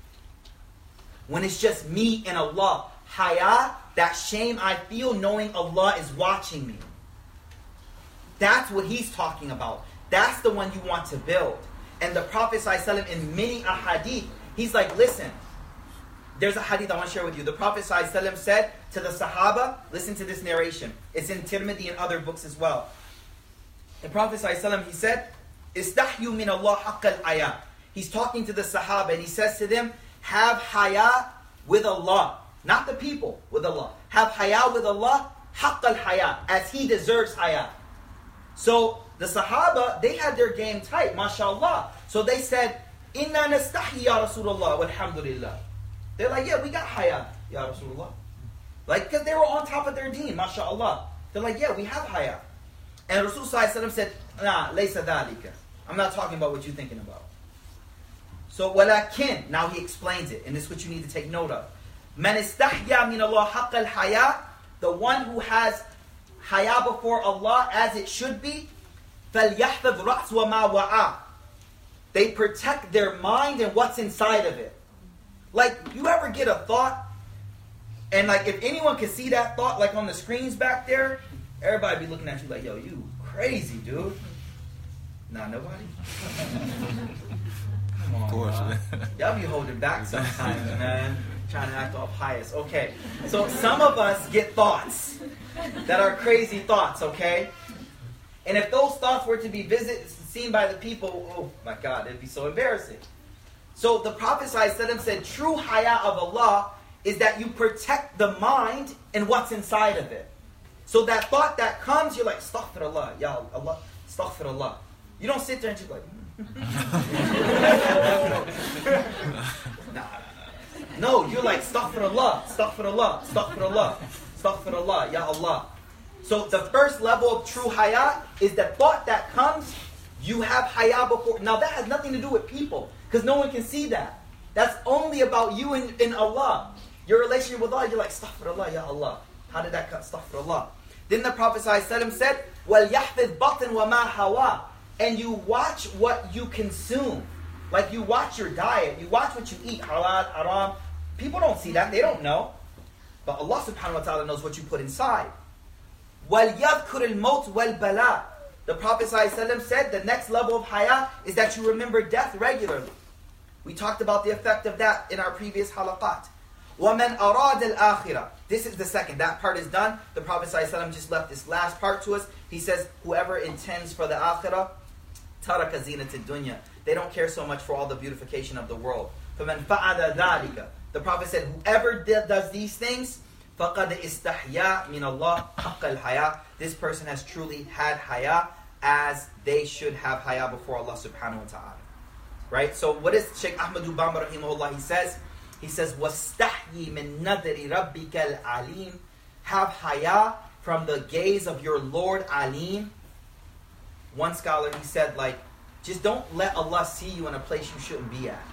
When it's just me and Allah. Haya, that shame I feel knowing Allah is watching me. That's what he's talking about. That's the one you want to build. And the Prophet ﷺ in many ahadith, he's like, listen, there's a hadith I want to share with you. The Prophet ﷺ said to the Sahaba, listen to this narration. It's in Tirmidhi and other books as well. The Prophet ﷺ, he said, Istahyu min Allah haqq al-haya. He's talking to the Sahaba and he says to them, have haya with Allah. Not the people, with Allah. Have haya with Allah, haqq al-haya, as he deserves haya. So the Sahaba, they had their game tight, mashallah. So they said, Inna nastahi ya Rasulullah, walhamdulillah. They're like, yeah, we got haya, ya Rasulullah. Like, because they were on top of their deen, mashallah. They're like, yeah, we have haya. And Rasul ﷺ said, nah, laysa dhalika. I'm not talking about what you're thinking about. So, walakin, now he explains it, and this is what you need to take note of. Man istahya min Allah haqq al-haya, the one who has haya before Allah as it should be, فَلْيَحْفَظْ رَأْسُ وَمَا وَعَى. They protect their mind and what's inside of it. Like, you ever get a thought, and like, if anyone can see that thought, like on the screens back there, everybody be looking at you like, yo, you crazy, dude. Nah, nobody? Come on, y'all. Y'all be holding back sometimes, man. Trying to act all pious. Okay, so some of us get thoughts that are crazy thoughts, okay? And if those thoughts were to be visited, seen by the people, oh my God, it'd be so embarrassing. So the Prophet ﷺ said, true haya of Allah is that you protect the mind and what's inside of it. So that thought that comes, you're like, astaghfirullah, ya Allah, astaghfirullah. You don't sit there and just like, nah. No, you're like, astaghfirullah, astaghfirullah, astaghfirullah, astaghfirullah, ya Allah. So the first level of true haya is the thought that comes, You have haya before. Now that has nothing to do with people, because no one can see that. That's only about you and, and Allah. Your relationship with Allah, you're like, astaghfirullah, ya Allah. How did that come? Astaghfirullah. Then the Prophet ﷺ said, وَلْيَحْفِظْ بَطْنٍ وَمَا هَوَى. And you watch what you consume. Like you watch your diet. You watch what you eat. Halal, haram. People don't see that. They don't know. But Allah subhanahu wa ta'ala knows what you put inside. وَلْيَذْكُرِ الْمَوْتِ وَالْبَلَاءِ. The Prophet ﷺ said the next level of haya is that you remember death regularly. We talked about the effect of that in our previous halaqat. وَمَنْ أَرَادَ الْآخِرَةِ. This is the second. That part is done. The Prophet ﷺ just left this last part to us. He says, whoever intends for the akhirah, تَرَكَ زِينَةِ الدُّنْيَا. They don't care so much for all the beautification of the world. فَمَنْ فَعَلَ ذَلِكَ. The Prophet said, whoever does these things, فَقَدْ إِسْتَحْيَا مِنَ اللَّهِ حَقَّ الْحَيَاءِ. This person has truly had haya as they should have haya before Allah subhanahu wa ta'ala. Right? So what is Shaykh Ahmad Ubam rahimahullah? He says, he says, وَاسْتَحْيِ مِن نَذْرِ رَبِّكَ الْعَلِيمِ. Have haya from the gaze of your Lord Alim. One scholar, he said, like, just don't let Allah see you in a place you shouldn't be at.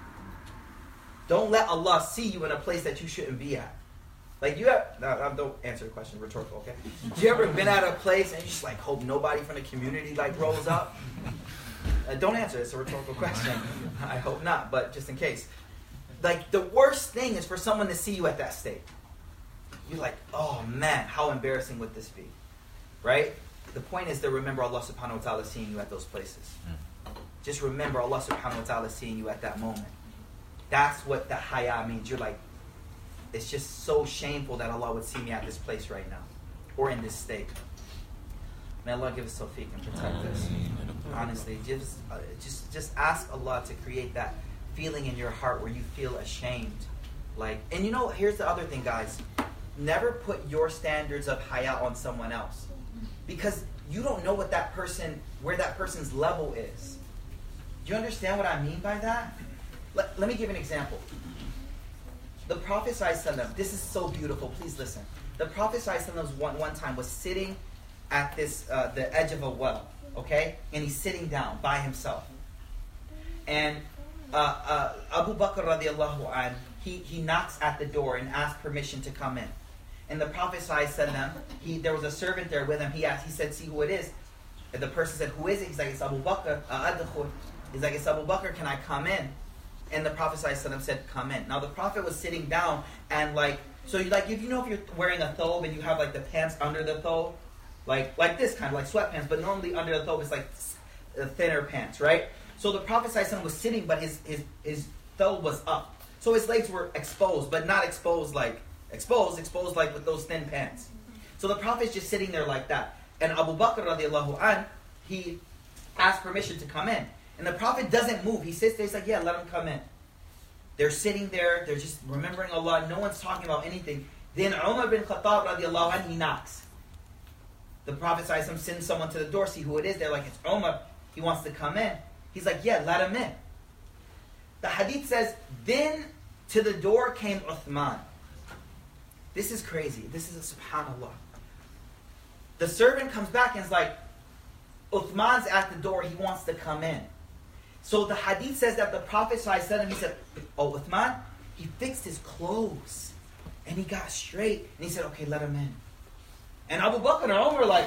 Don't let Allah see you in a place that you shouldn't be at. Like you have, no, don't answer the question, rhetorical, okay? You ever been at a place and you just like hope nobody from the community like rolls up? Uh, don't answer, it's a rhetorical question. I hope not, but just in case. Like the worst thing is for someone to see you at that state. You're like, oh man, how embarrassing would this be? Right? The point is to remember Allah subhanahu wa ta'ala seeing you at those places. Just remember Allah subhanahu wa ta'ala seeing you at that moment. That's what the haya means. You're like, it's just so shameful that Allah would see me at this place right now. Or in this state. May Allah give us tawfiq and protect us. Honestly, just, uh, just, just ask Allah to create that feeling in your heart where you feel ashamed. Like, and you know, here's the other thing, guys. Never put your standards of haya on someone else. Because you don't know what that person, where that person's level is. Do you understand what I mean by that? Let, let me give an example. The Prophet ﷺ, this is so beautiful, please listen. The Prophet ﷺ one, one time was sitting at this uh, the edge of a well, okay? And he's sitting down by himself. And uh, uh, Abu Bakr radiallahu anh, he, he knocks at the door and asks permission to come in. And the Prophet ﷺ, he there was a servant there with him. He asked, he said, see who it is. And the person said, who is it? He's like, it's Abu Bakr. Uh, He's like, it's Abu Bakr, can I come in? And the Prophet ﷺ said, come in. Now the Prophet was sitting down and like, so you like, if you know if you're wearing a thobe and you have like the pants under the thobe, like like this kind of like sweatpants, but normally under the thobe is like thinner pants, right? So the Prophet ﷺ was sitting, but his, his, his thobe was up. So his legs were exposed, but not exposed like, exposed, exposed like with those thin pants. So the Prophet's just sitting there like that. And Abu Bakr radiallahu anh, he asked permission to come in. And the Prophet doesn't move. He sits there, he's like, yeah, let him come in. They're sitting there, they're just remembering Allah, no one's talking about anything. Then Umar bin Khattab radiallahu anh, he knocks. The Prophet sends someone to the door, see who it is. They're like, it's Umar, he wants to come in. He's like, yeah, let him in. The hadith says, then to the door came Uthman. This is crazy. This is a subhanallah. The servant comes back and is like, Uthman's at the door, he wants to come in. So the hadith says that the Prophet ﷺ, he said, oh, Uthman, he fixed his clothes. And he got straight. And he said, okay, let him in. And Abu Bakr and Umar like,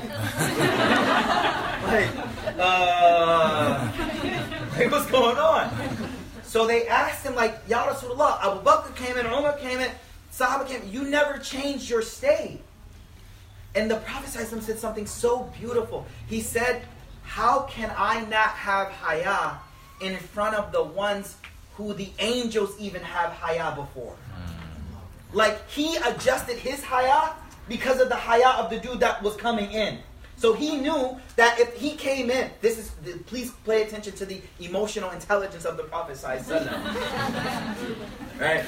like, uh, like, what's going on? So they asked him like, Ya Rasulullah, Abu Bakr came in, Umar came in, Sahaba came in, you never changed your state. And the Prophet ﷺ said something so beautiful. He said, how can I not have haya in front of the ones who the angels even have haya before? Like he adjusted his haya because of the haya of the dude that was coming in. So he knew that if he came in, this is, please pay attention to the emotional intelligence of the Prophet ﷺ. Right?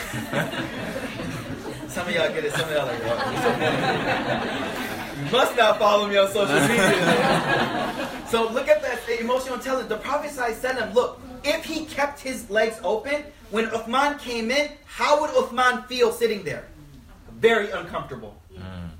Some of y'all get it, some of y'all are like, oh, you must not follow me on social media. So look at that, the emotional intelligence. The Prophet ﷺ, look, if he kept his legs open, when Uthman came in, how would Uthman feel sitting there? Very uncomfortable. Mm.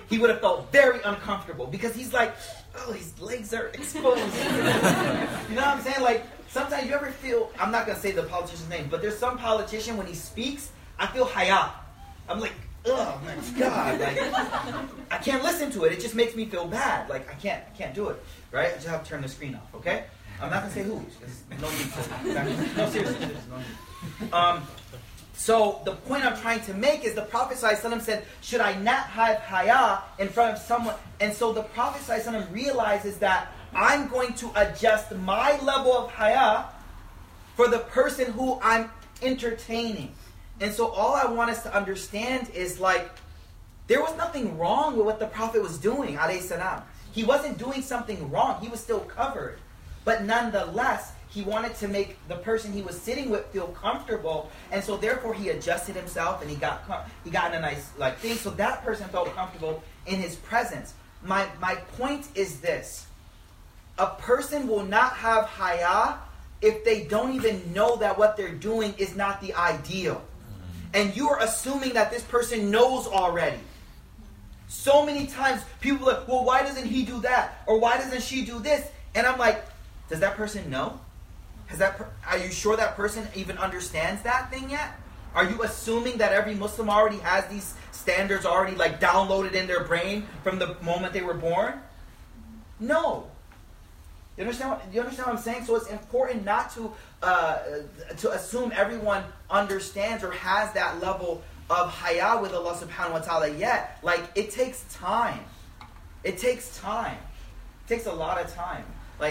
he would have felt very uncomfortable because he's like, oh, his legs are exposed. You know what I'm saying? Like, sometimes you ever feel, I'm not going to say the politician's name, but there's some politician, when he speaks, I feel haya. I'm like, oh my God. Like, I can't listen to it. It just makes me feel bad. Like, I can't, I can't do it. Right? I just have to turn the screen off, okay? I'm not going to say who. No need to. No, seriously. seriously no need. Um, so, the point I'm trying to make is the Prophet ﷺ said, should I not have haya in front of someone? And so the Prophet ﷺ realizes that I'm going to adjust my level of haya for the person who I'm entertaining. And so all I want us to understand is, like, there was nothing wrong with what the Prophet was doing, alayhi salam. He wasn't doing something wrong. He was still covered. But nonetheless, he wanted to make the person he was sitting with feel comfortable. And so therefore he adjusted himself and he got he got in a nice like thing. So that person felt comfortable in his presence. My, my point is this. A person will not have haya if they don't even know that what they're doing is not the ideal. And you are assuming that this person knows already. So many times people are like, well, why doesn't he do that? Or why doesn't she do this? And I'm like, does that person know? Has that? Per- are you sure that person even understands that thing yet? Are you assuming that every Muslim already has these standards already like downloaded in their brain from the moment they were born? No. You understand what, you understand what I'm saying? So it's important not to uh, to assume everyone understands or has that level of haya with Allah subhanahu wa ta'ala yet. Like, it takes time. It takes time. It takes a lot of time. Like,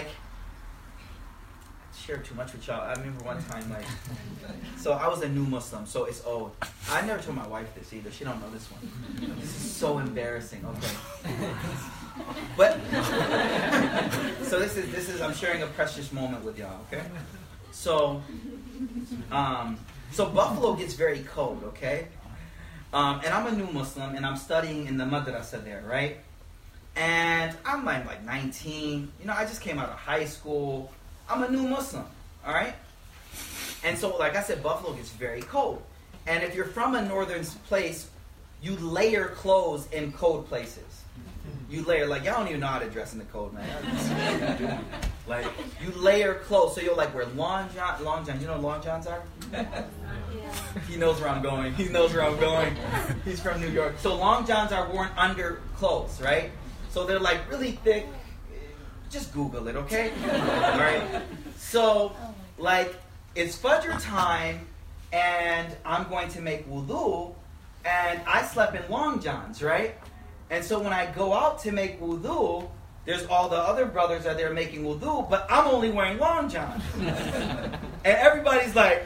I shared too much with y'all. I remember one time, like, so I was a new Muslim, so it's old. I never told my wife this either. She don't know this one. This is so embarrassing. Okay. But, so this is, this is, I'm sharing a precious moment with y'all, okay? So, um, so Buffalo gets very cold, okay? Um, and I'm a new Muslim, and I'm studying in the madrasa there, right? And I'm like, like nineteen. You know, I just came out of high school. I'm a new Muslim, all right? And so, like I said, Buffalo gets very cold. And if you're from a northern place, you layer clothes in cold places. You layer, like, y'all don't even know how to dress in the cold, man. Like, you layer clothes. So you'll, like, wear long john, long johns. You know what long johns are? Yeah. He knows where I'm going. He knows where I'm going. He's from New York. So long johns are worn under clothes, right? So they're, like, really thick. Just Google it, okay? All right? So, like, it's Fajr time, and I'm going to make wudu, and I slept in long johns, right? And so when I go out to make wudu, there's all the other brothers are there making wudu, but I'm only wearing long johns. And everybody's like,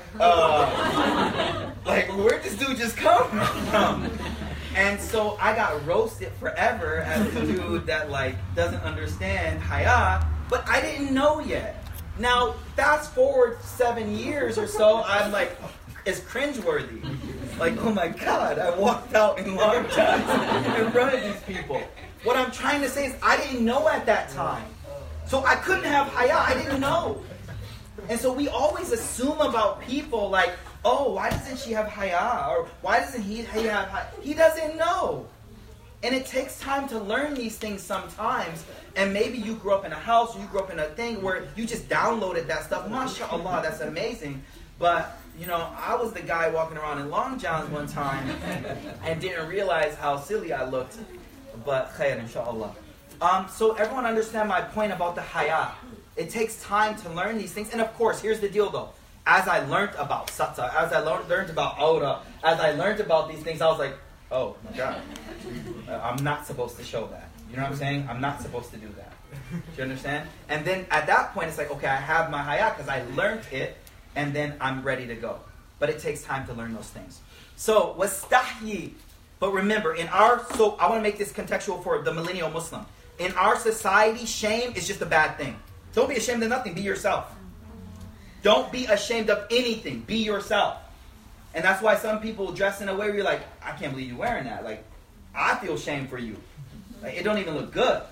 uh, like, where'd this dude just come from? And so I got roasted forever as a dude that, like, doesn't understand haya, but I didn't know yet. Now, fast forward seven years or so, I'm like, it's cringeworthy. Like, oh my God, I walked out in long johns in front of these people. What I'm trying to say is I didn't know at that time. So I couldn't have haya, I didn't know. And so we always assume about people like, oh, why doesn't she have haya? Or why doesn't he have haya? He doesn't know. And it takes time to learn these things sometimes. And maybe you grew up in a house or you grew up in a thing where you just downloaded that stuff. MashaAllah, that's amazing. But, you know, I was the guy walking around in long johns one time and didn't realize how silly I looked. But khair, inshallah. Um, so everyone understand my point about the haya. It takes time to learn these things. And of course, here's the deal though. As I learned about satta, as I learned, learned about aura, as I learned about these things, I was like, oh my God, uh, I'm not supposed to show that. You know what I'm saying? I'm not supposed to do that. Do you understand? And then at that point, it's like, okay, I have my haya because I learned it, and then I'm ready to go. But it takes time to learn those things. So, wastahyi. But remember, in our, so I want to make this contextual for the millennial Muslim. In our society, shame is just a bad thing. Don't be ashamed of nothing. Be yourself. Don't be ashamed of anything. Be yourself. And that's why some people dress in a way where you're like, I can't believe you're wearing that. Like, I feel shame for you. Like, it don't even look good.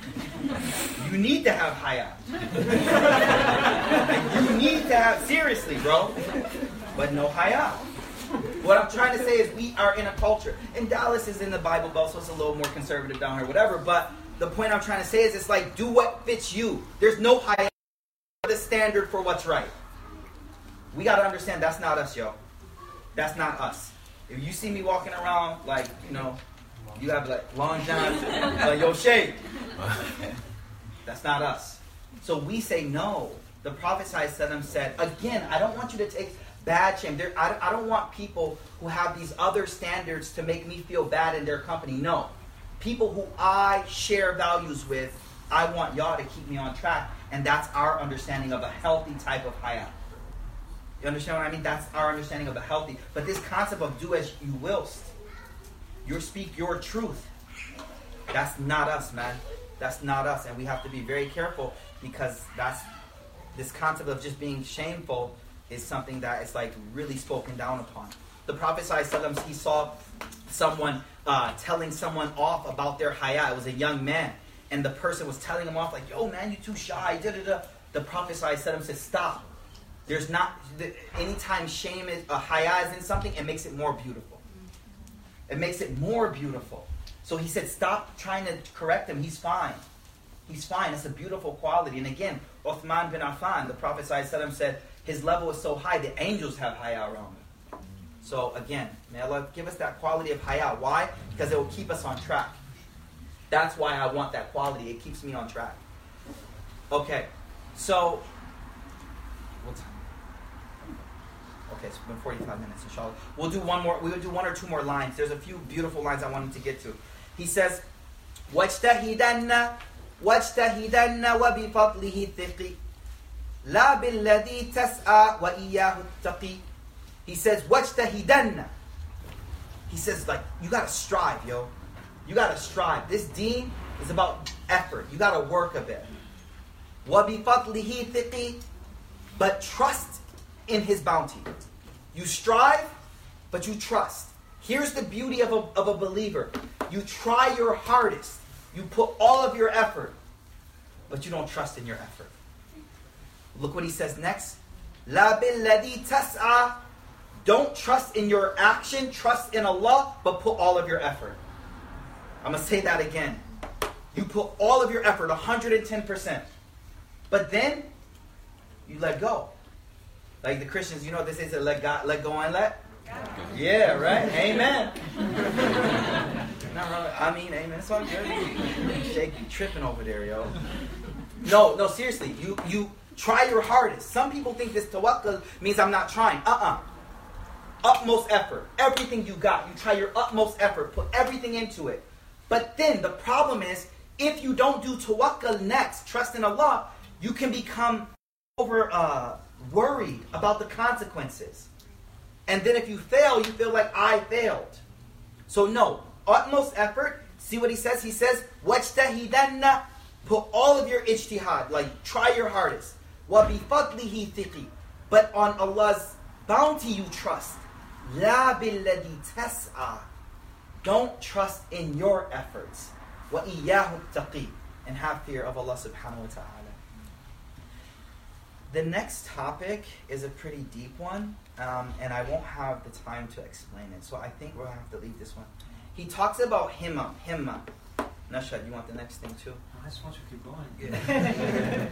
You need to have haya. Like, you need to have, seriously, bro. But no haya. What I'm trying to say is we are in a culture. And Dallas is in the Bible Belt, so it's a little more conservative down here, whatever. But the point I'm trying to say is it's like, do what fits you. There's no high the standard for what's right. We got to understand that's not us, yo. That's not us. If you see me walking around like, you know, you have like long johns, like, yo, shake. That's not us. So we say no. The Prophet ﷺ said, again, I don't want you to take bad shame. There, I, I don't want people who have these other standards to make me feel bad in their company. No. People who I share values with, I want y'all to keep me on track. And that's our understanding of a healthy type of haya. You understand what I mean? That's our understanding of a healthy. But this concept of do as you willst, you speak your truth, that's not us, man. That's not us. And we have to be very careful because that's this concept of just being shameful is something that is like really spoken down upon. The Prophet ﷺ, he saw someone uh, telling someone off about their haya. It was a young man. And the person was telling him off like, yo, man, you too shy. Da, da, da. The Prophet ﷺ said, stop. There's not, anytime shame is, a haya is in something, it makes it more beautiful. It makes it more beautiful. So he said, stop trying to correct him. He's fine. He's fine. It's a beautiful quality. And again, Uthman bin Affan, the Prophet ﷺ said, his level is so high, the angels have haya around him. So again, may Allah give us that quality of haya. Why? Because it will keep us on track. That's why I want that quality. It keeps me on track. Okay, so what time? Okay, it's been forty-five minutes, inshallah. We'll do one more. We'll do one or two more lines. There's a few beautiful lines I wanted to get to. He says, "Wajtahidanna, wajtahidanna wa bi fadlihi thiqi, la billadhi tas'a wa iyyahu taqi." He says, "Wajtahidanna." He says, like, you gotta strive, yo. You gotta strive. This deen is about effort. You gotta work a bit. وَبِفَضْلِهِ ثِقِي, but trust in His bounty. You strive, but you trust. Here's the beauty of a, of a believer. You try your hardest. You put all of your effort, but you don't trust in your effort. Look what he says next. لَا بِالَّذِي تَسْعَى. Don't trust in your action. Trust in Allah, but put all of your effort. I'm going to say that again. You put all of your effort, one hundred ten percent. But then, you let go. Like the Christians, you know what they say, let God, let go and let? Yeah, right? Amen. Not wrong. I mean, amen. It's all good. Shake, you tripping over there, yo. No, no, seriously. You, you try your hardest. Some people think this tawakkul means I'm not trying. Uh-uh. Utmost effort. Everything you got. You try your utmost effort. Put everything into it. But then the problem is, if you don't do tawakkul next, trust in Allah, you can become over uh, worried about the consequences. And then if you fail, you feel like I failed. So no, utmost effort. See what he says? He says, وَاجْتَهِدَنَّ. Put all of your ijtihad, like try your hardest. وَبِفَضْلِهِ ثِقِي. But on Allah's bounty you trust. لَا بِالَّذِي تَسْعَى. Don't trust in your efforts. وَإِيَّاهُ التَّقِي. And have fear of Allah subhanahu wa ta'ala. The next topic is a pretty deep one, um, and I won't have the time to explain it, so I think we'll have to leave this one. He talks about himma, himma. Nashad, you want the next thing too? I just want you to keep going. Yeah.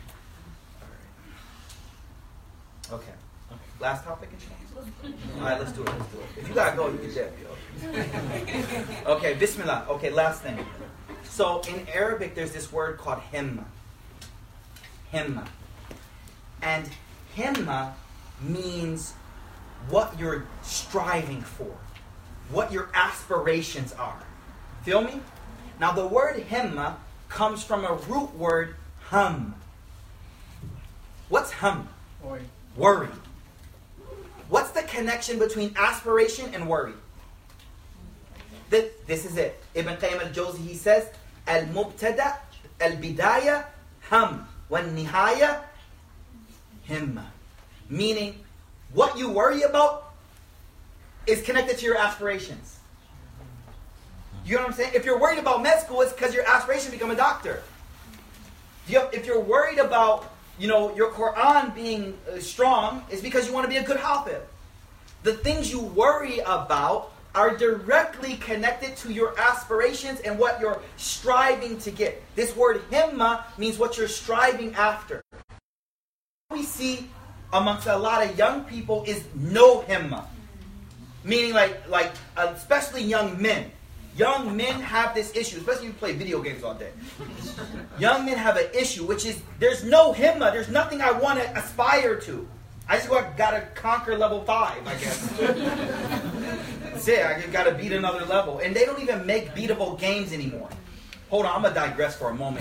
All right. Okay. Last topic, inshallah. All right, let's do it. Let's do it. If you gotta go, you can dip, yo. Okay, Bismillah. Okay, last thing. So in Arabic, there's this word called himma. Himma. And himma means what you're striving for, what your aspirations are. Feel me? Now the word himma comes from a root word hum. What's hum? Worry. Worry. What's the connection between aspiration and worry? This, this is it. Ibn Qayyim al-Jawzi, he says, al-mubtada, al-bidaya, hum, wal-nihaya, himma. Meaning, what you worry about is connected to your aspirations. You know what I'm saying? If you're worried about med school, it's because your aspiration to become a doctor. If you're worried about, you know, your Quran being uh, strong, it's because you want to be a good hafiz. The things you worry about are directly connected to your aspirations and what you're striving to get. This word himma means what you're striving after. What we see amongst a lot of young people is no himma. Meaning like, like especially young men. Young men have this issue, especially if you play video games all day. Young men have an issue, which is there's no himma. There's nothing I want to aspire to. I just got to conquer level five, I guess. That's it. I got to beat another level. And they don't even make beatable games anymore. Hold on, I'm going to digress for a moment.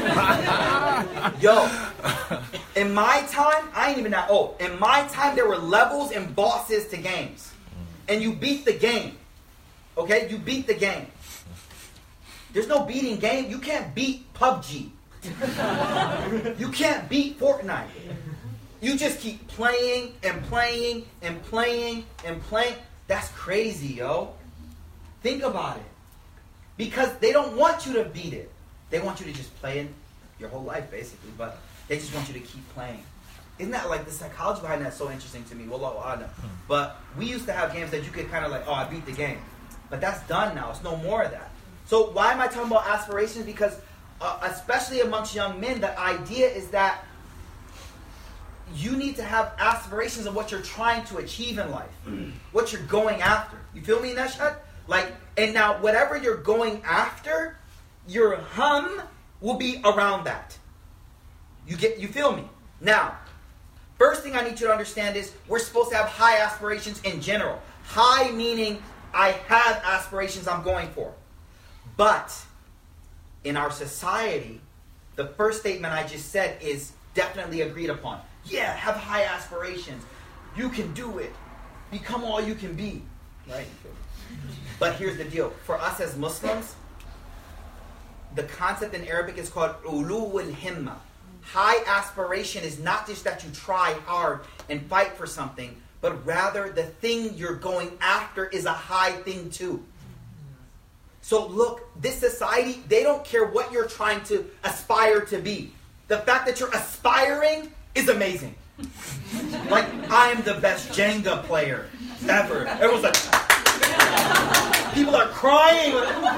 Yo, in my time, I ain't even that old. In my time, there were levels and bosses to games. And you beat the game. Okay? You beat the game. There's no beating game. You can't beat P U B G. You can't beat Fortnite. You just keep playing and playing and playing and playing. That's crazy, yo. Think about it. Because they don't want you to beat it. They want you to just play it your whole life, basically. But they just want you to keep playing. Isn't that like the psychology behind that so interesting to me? Wallahu a'lam. But we used to have games that you could kind of like, oh, I beat the game. But that's done now. It's no more of that. So why am I talking about aspirations? Because uh, especially amongst young men, the idea is that you need to have aspirations of what you're trying to achieve in life. What you're going after. You feel me, Nashad? Like, and now whatever you're going after, your hum will be around that. You get, you feel me? Now, first thing I need you to understand is we're supposed to have high aspirations in general. High meaning I have aspirations I'm going for. But in our society, the first statement I just said is definitely agreed upon. Yeah, have high aspirations. You can do it. Become all you can be. Right? But here's the deal. For us as Muslims, the concept in Arabic is called ulul himma. High aspiration is not just that you try hard and fight for something, but rather the thing you're going after is a high thing too. So look, this society, they don't care what you're trying to aspire to be. The fact that you're aspiring is amazing. Like, I'm the best Jenga player ever. Everyone's like, people are crying.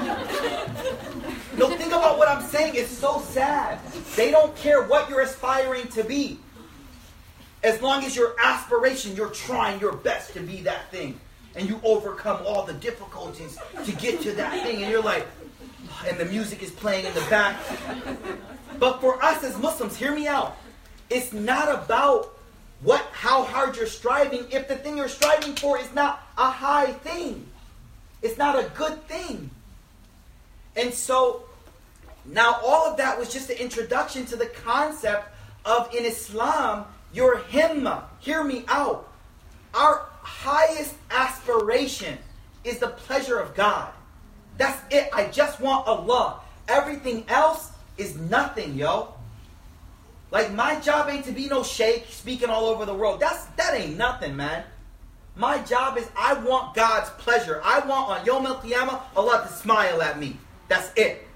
No, think about what I'm saying. It's so sad. They don't care what you're aspiring to be. As long as your aspiration, you're trying your best to be that thing. And you overcome all the difficulties to get to that thing. And you're like, and the music is playing in the back. But for us as Muslims, hear me out. It's not about what, how hard you're striving if the thing you're striving for is not a high thing. It's not a good thing. And so, now all of that was just an introduction to the concept of, in Islam, your himma. Hear me out. Our highest aspiration is the pleasure of God. That's it. I just want Allah. Everything else is nothing, yo. Like, my job ain't to be no sheikh speaking all over the world. That's that ain't nothing, man. My job is I want God's pleasure. I want on Yawm al-Qiyamah Allah to smile at me. That's it.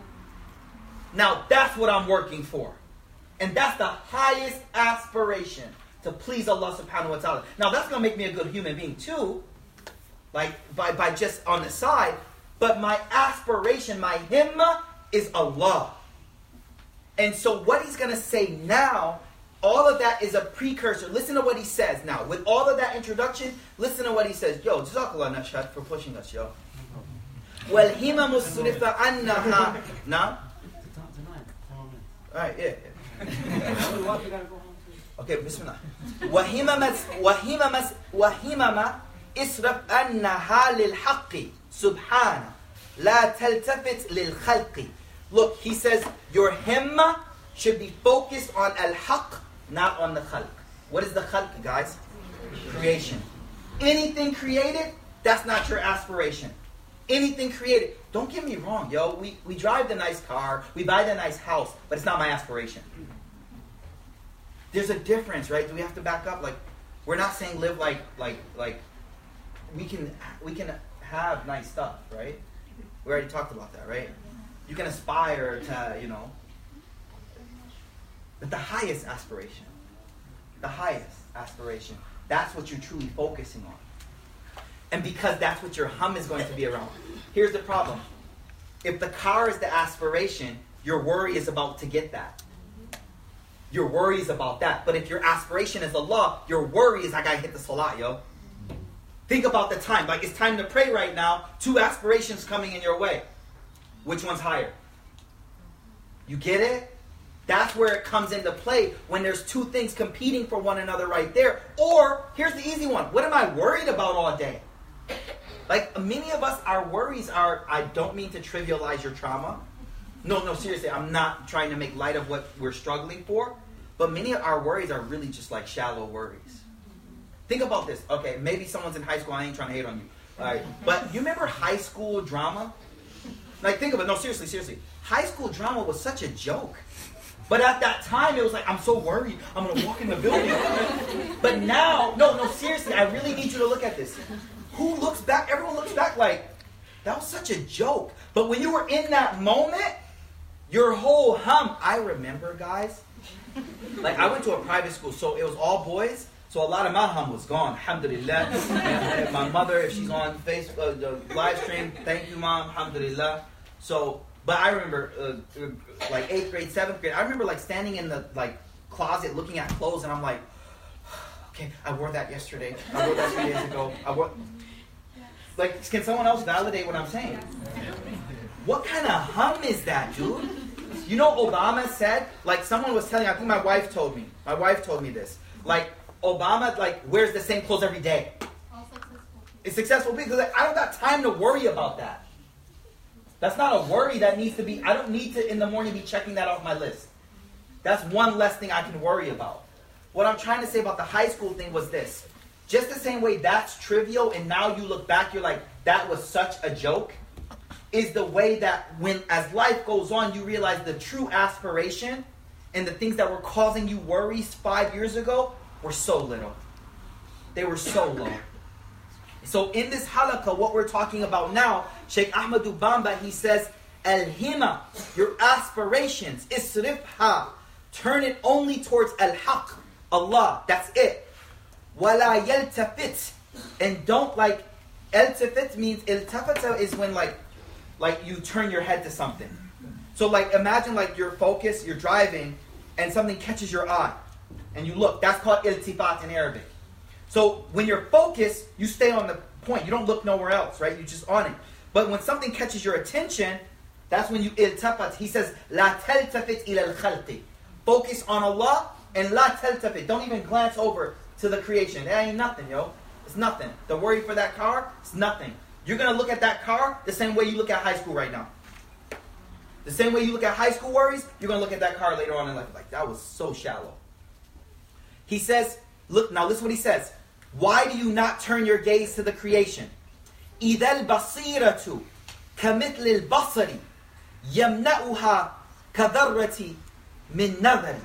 Now, that's what I'm working for. And that's the highest aspiration, to please Allah subhanahu wa ta'ala. Now, that's going to make me a good human being too. Like, by, by just on the side. But my aspiration, my himma, is Allah. And so what he's going to say now, all of that is a precursor. Listen to what he says now. With all of that introduction, listen to what he says. Yo, Jazakallah Nashad for pushing us, yo. وَالْهِمَمُ السُّلِفَ أَنَّهَا Now? Alright, yeah. yeah. Okay, bismillah. وَهِمَمَ وَهِمَمَ إِسْرَفْ أَنَّهَا لِلْحَقِّ سُبْحَانَهُ لَا تَلْتَفِتْ لِلْخَلْقِ. Look, he says, your himma should be focused on al-haq, not on the khalq. What is the khalq, guys? Creation. Anything created, that's not your aspiration. Anything created. Don't get me wrong, yo. We, we drive the nice car, we buy the nice house, but it's not my aspiration. There's a difference, right? Do we have to back up? Like, we're not saying live like, like, like, we can, we can have nice stuff, right? We already talked about that, right? You can aspire to, you know. But the highest aspiration, the highest aspiration, that's what you're truly focusing on. And because that's what your hum is going to be around. Here's the problem. If the car is the aspiration, your worry is about to get that. Your worry is about that. But if your aspiration is Allah, your worry is, I gotta hit the salat, yo. Think about the time. Like, it's time to pray right now. Two aspirations coming in your way. Which one's higher? You get it? That's where it comes into play, when there's two things competing for one another right there. Or, here's the easy one. What am I worried about all day? Like, many of us, our worries are, I don't mean to trivialize your trauma. No, no, seriously, I'm not trying to make light of what we're struggling for. But many of our worries are really just like shallow worries. Think about this. Okay, maybe someone's in high school. I ain't trying to hate on you. All right. But you remember high school drama? Like, think of it. No, seriously, seriously. High school drama was such a joke. But at that time, it was like, I'm so worried. I'm going to walk in the building. But now, no, no, seriously, I really need you to look at this. Who looks back? Everyone looks back like, that was such a joke. But when you were in that moment, your whole hum. I remember, guys. Like, I went to a private school, so it was all boys. So a lot of my hum was gone, alhamdulillah. And my mother, if she's on Facebook, uh, the live stream, thank you, mom, alhamdulillah. So, but I remember, uh, like eighth grade, seventh grade, I remember like standing in the like closet looking at clothes, and I'm like, okay, I wore that yesterday. I wore that three days ago. I wore. Like, can someone else validate what I'm saying? What kind of hum is that, dude? You know, Obama said, like someone was telling, I think my wife told me. My wife told me this. Like, Obama, like, wears the same clothes every day. All successful. It's successful because like, I don't got time to worry about that. That's not a worry that needs to be, I don't need to in the morning be checking that off my list. That's one less thing I can worry about. What I'm trying to say about the high school thing was this. Just the same way that's trivial and now you look back, you're like, that was such a joke, is the way that when, as life goes on, you realize the true aspiration and the things that were causing you worries five years ago were so little. They were so low. So in this halaqah, what we're talking about now, Sheikh Ahmadu Bamba, he says, Al-hima, your aspirations, isrifha, turn it only towards al-haq, Allah, that's it. Wala yaltafit, and don't like, iltafit means, iltafata is when like, like you turn your head to something. So like imagine like you're focused, you're driving, and something catches your eye. And you look. That's called iltifat in Arabic. So when you're focused, you stay on the point. You don't look nowhere else, right? You're just on it. But when something catches your attention, that's when you iltafat. He says, La taltafit ila al-khalqi. Focus on Allah and la taltafit. Don't even glance over to the creation. That ain't nothing, yo. It's nothing. The worry for that car, it's nothing. You're going to look at that car the same way you look at high school right now. The same way you look at high school worries, you're going to look at that car later on in life. Like, that was so shallow. He says, look, now listen what he says. Why do you not turn your gaze to the creation? إِذَا الْبَصِيرَةُ كَمِثْلِ الْبَصَرِ يَمْنَأُهَا كَذَرَّةِ مِنْ نَظَرِ.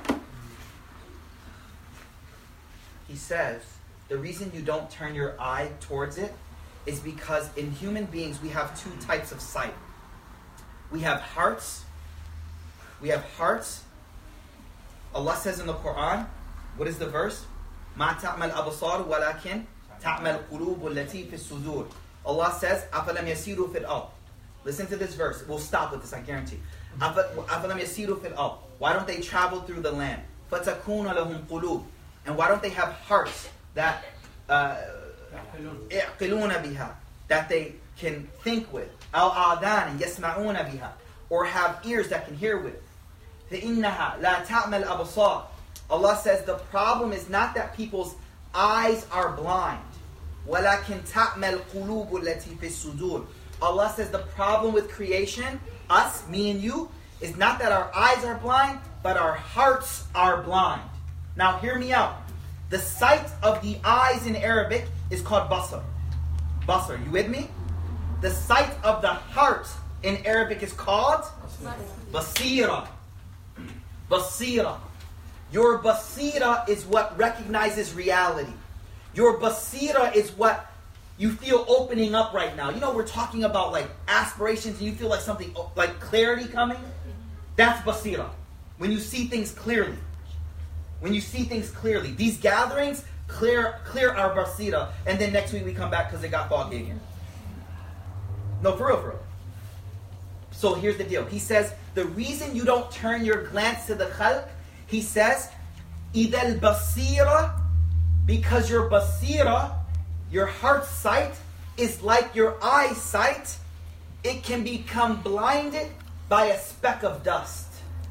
He says, the reason you don't turn your eye towards it is because in human beings we have two types of sight. We have hearts. We have hearts. Allah says in the Quran, what is the verse? مَا تَعْمَلْ أَبْصَارُ وَلَكِنْ تَعْمَلْ قُلُوبُ الَّتِي فِي الصُّدُورِ. Allah says, أَفَلَمْ يَسِيرُوا فِي الْأَرْضِ. Listen to this verse. We'll stop with this, I guarantee. أَفَلَمْ يَسِيرُوا فِي الْأَرْضِ. Why don't they travel through the land? فَتَكُونَ لَهُمْ قُلُوبٌ. And why don't they have hearts that uh, يَعْقِلُونَ بِهَا, that they can think with? أَوْ آذَانٍ يَسْمَعُونَ بِهَا. Or have ears that can hear with. فَإِنَّهَا لَا تَعْمَلْ أَبْصَارِ. Allah says the problem is not that people's eyes are blind. وَلَكِنْ تَعْمَلْ قُلُوبُ الَّتِي فِي الصُّدُورِ. Allah says the problem with creation, us, me and you, is not that our eyes are blind, but our hearts are blind. Now hear me out. The sight of the eyes in Arabic is called basar. Basar, you with me? The sight of the heart in Arabic is called basira. Basira. Your basira is what recognizes reality. Your basira is what you feel opening up right now. You know, we're talking about like aspirations and you feel like something, like clarity coming. That's basira. When you see things clearly. When you see things clearly. These gatherings clear clear our basira, and then next week we come back because it got foggy again. No, for real, for real. So here's the deal. He says, the reason you don't turn your glance to the khalq, he says, idal basira, because your basira, your heart sight, is like your eyesight. It can become blinded by a speck of dust.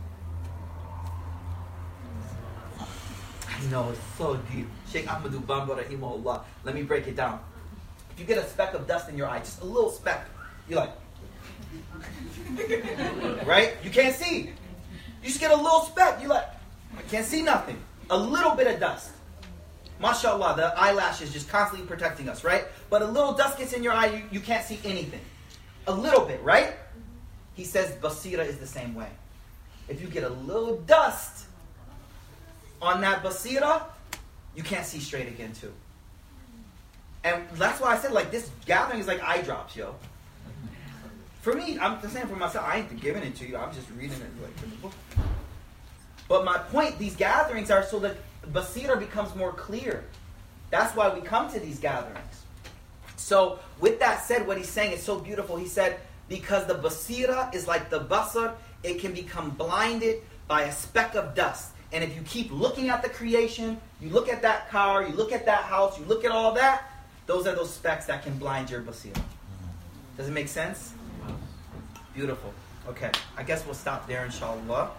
I know, it's so deep. Sheikh Ahmadu Bamba rahimahullah. Let me break it down. If you get a speck of dust in your eye, just a little speck, you're like, right? You can't see. You just get a little speck, you're like, I can't see nothing. A little bit of dust. MashaAllah, the eyelash is just constantly protecting us, right? But a little dust gets in your eye, you, you can't see anything. A little bit, right? He says basira is the same way. If you get a little dust on that basira, you can't see straight again too. And that's why I said, like, this gathering is like eye drops, yo. For me, I'm just saying for myself, I ain't giving it to you. I'm just reading it like in the book. But my point, these gatherings are so that basira becomes more clear. That's why we come to these gatherings. So, with that said, what he's saying is so beautiful. He said, because the basira is like the basar, it can become blinded by a speck of dust. And if you keep looking at the creation, you look at that car, you look at that house, you look at all that, those are those specks that can blind your basira. Does it make sense? Beautiful. Okay, I guess we'll stop there, inshallah.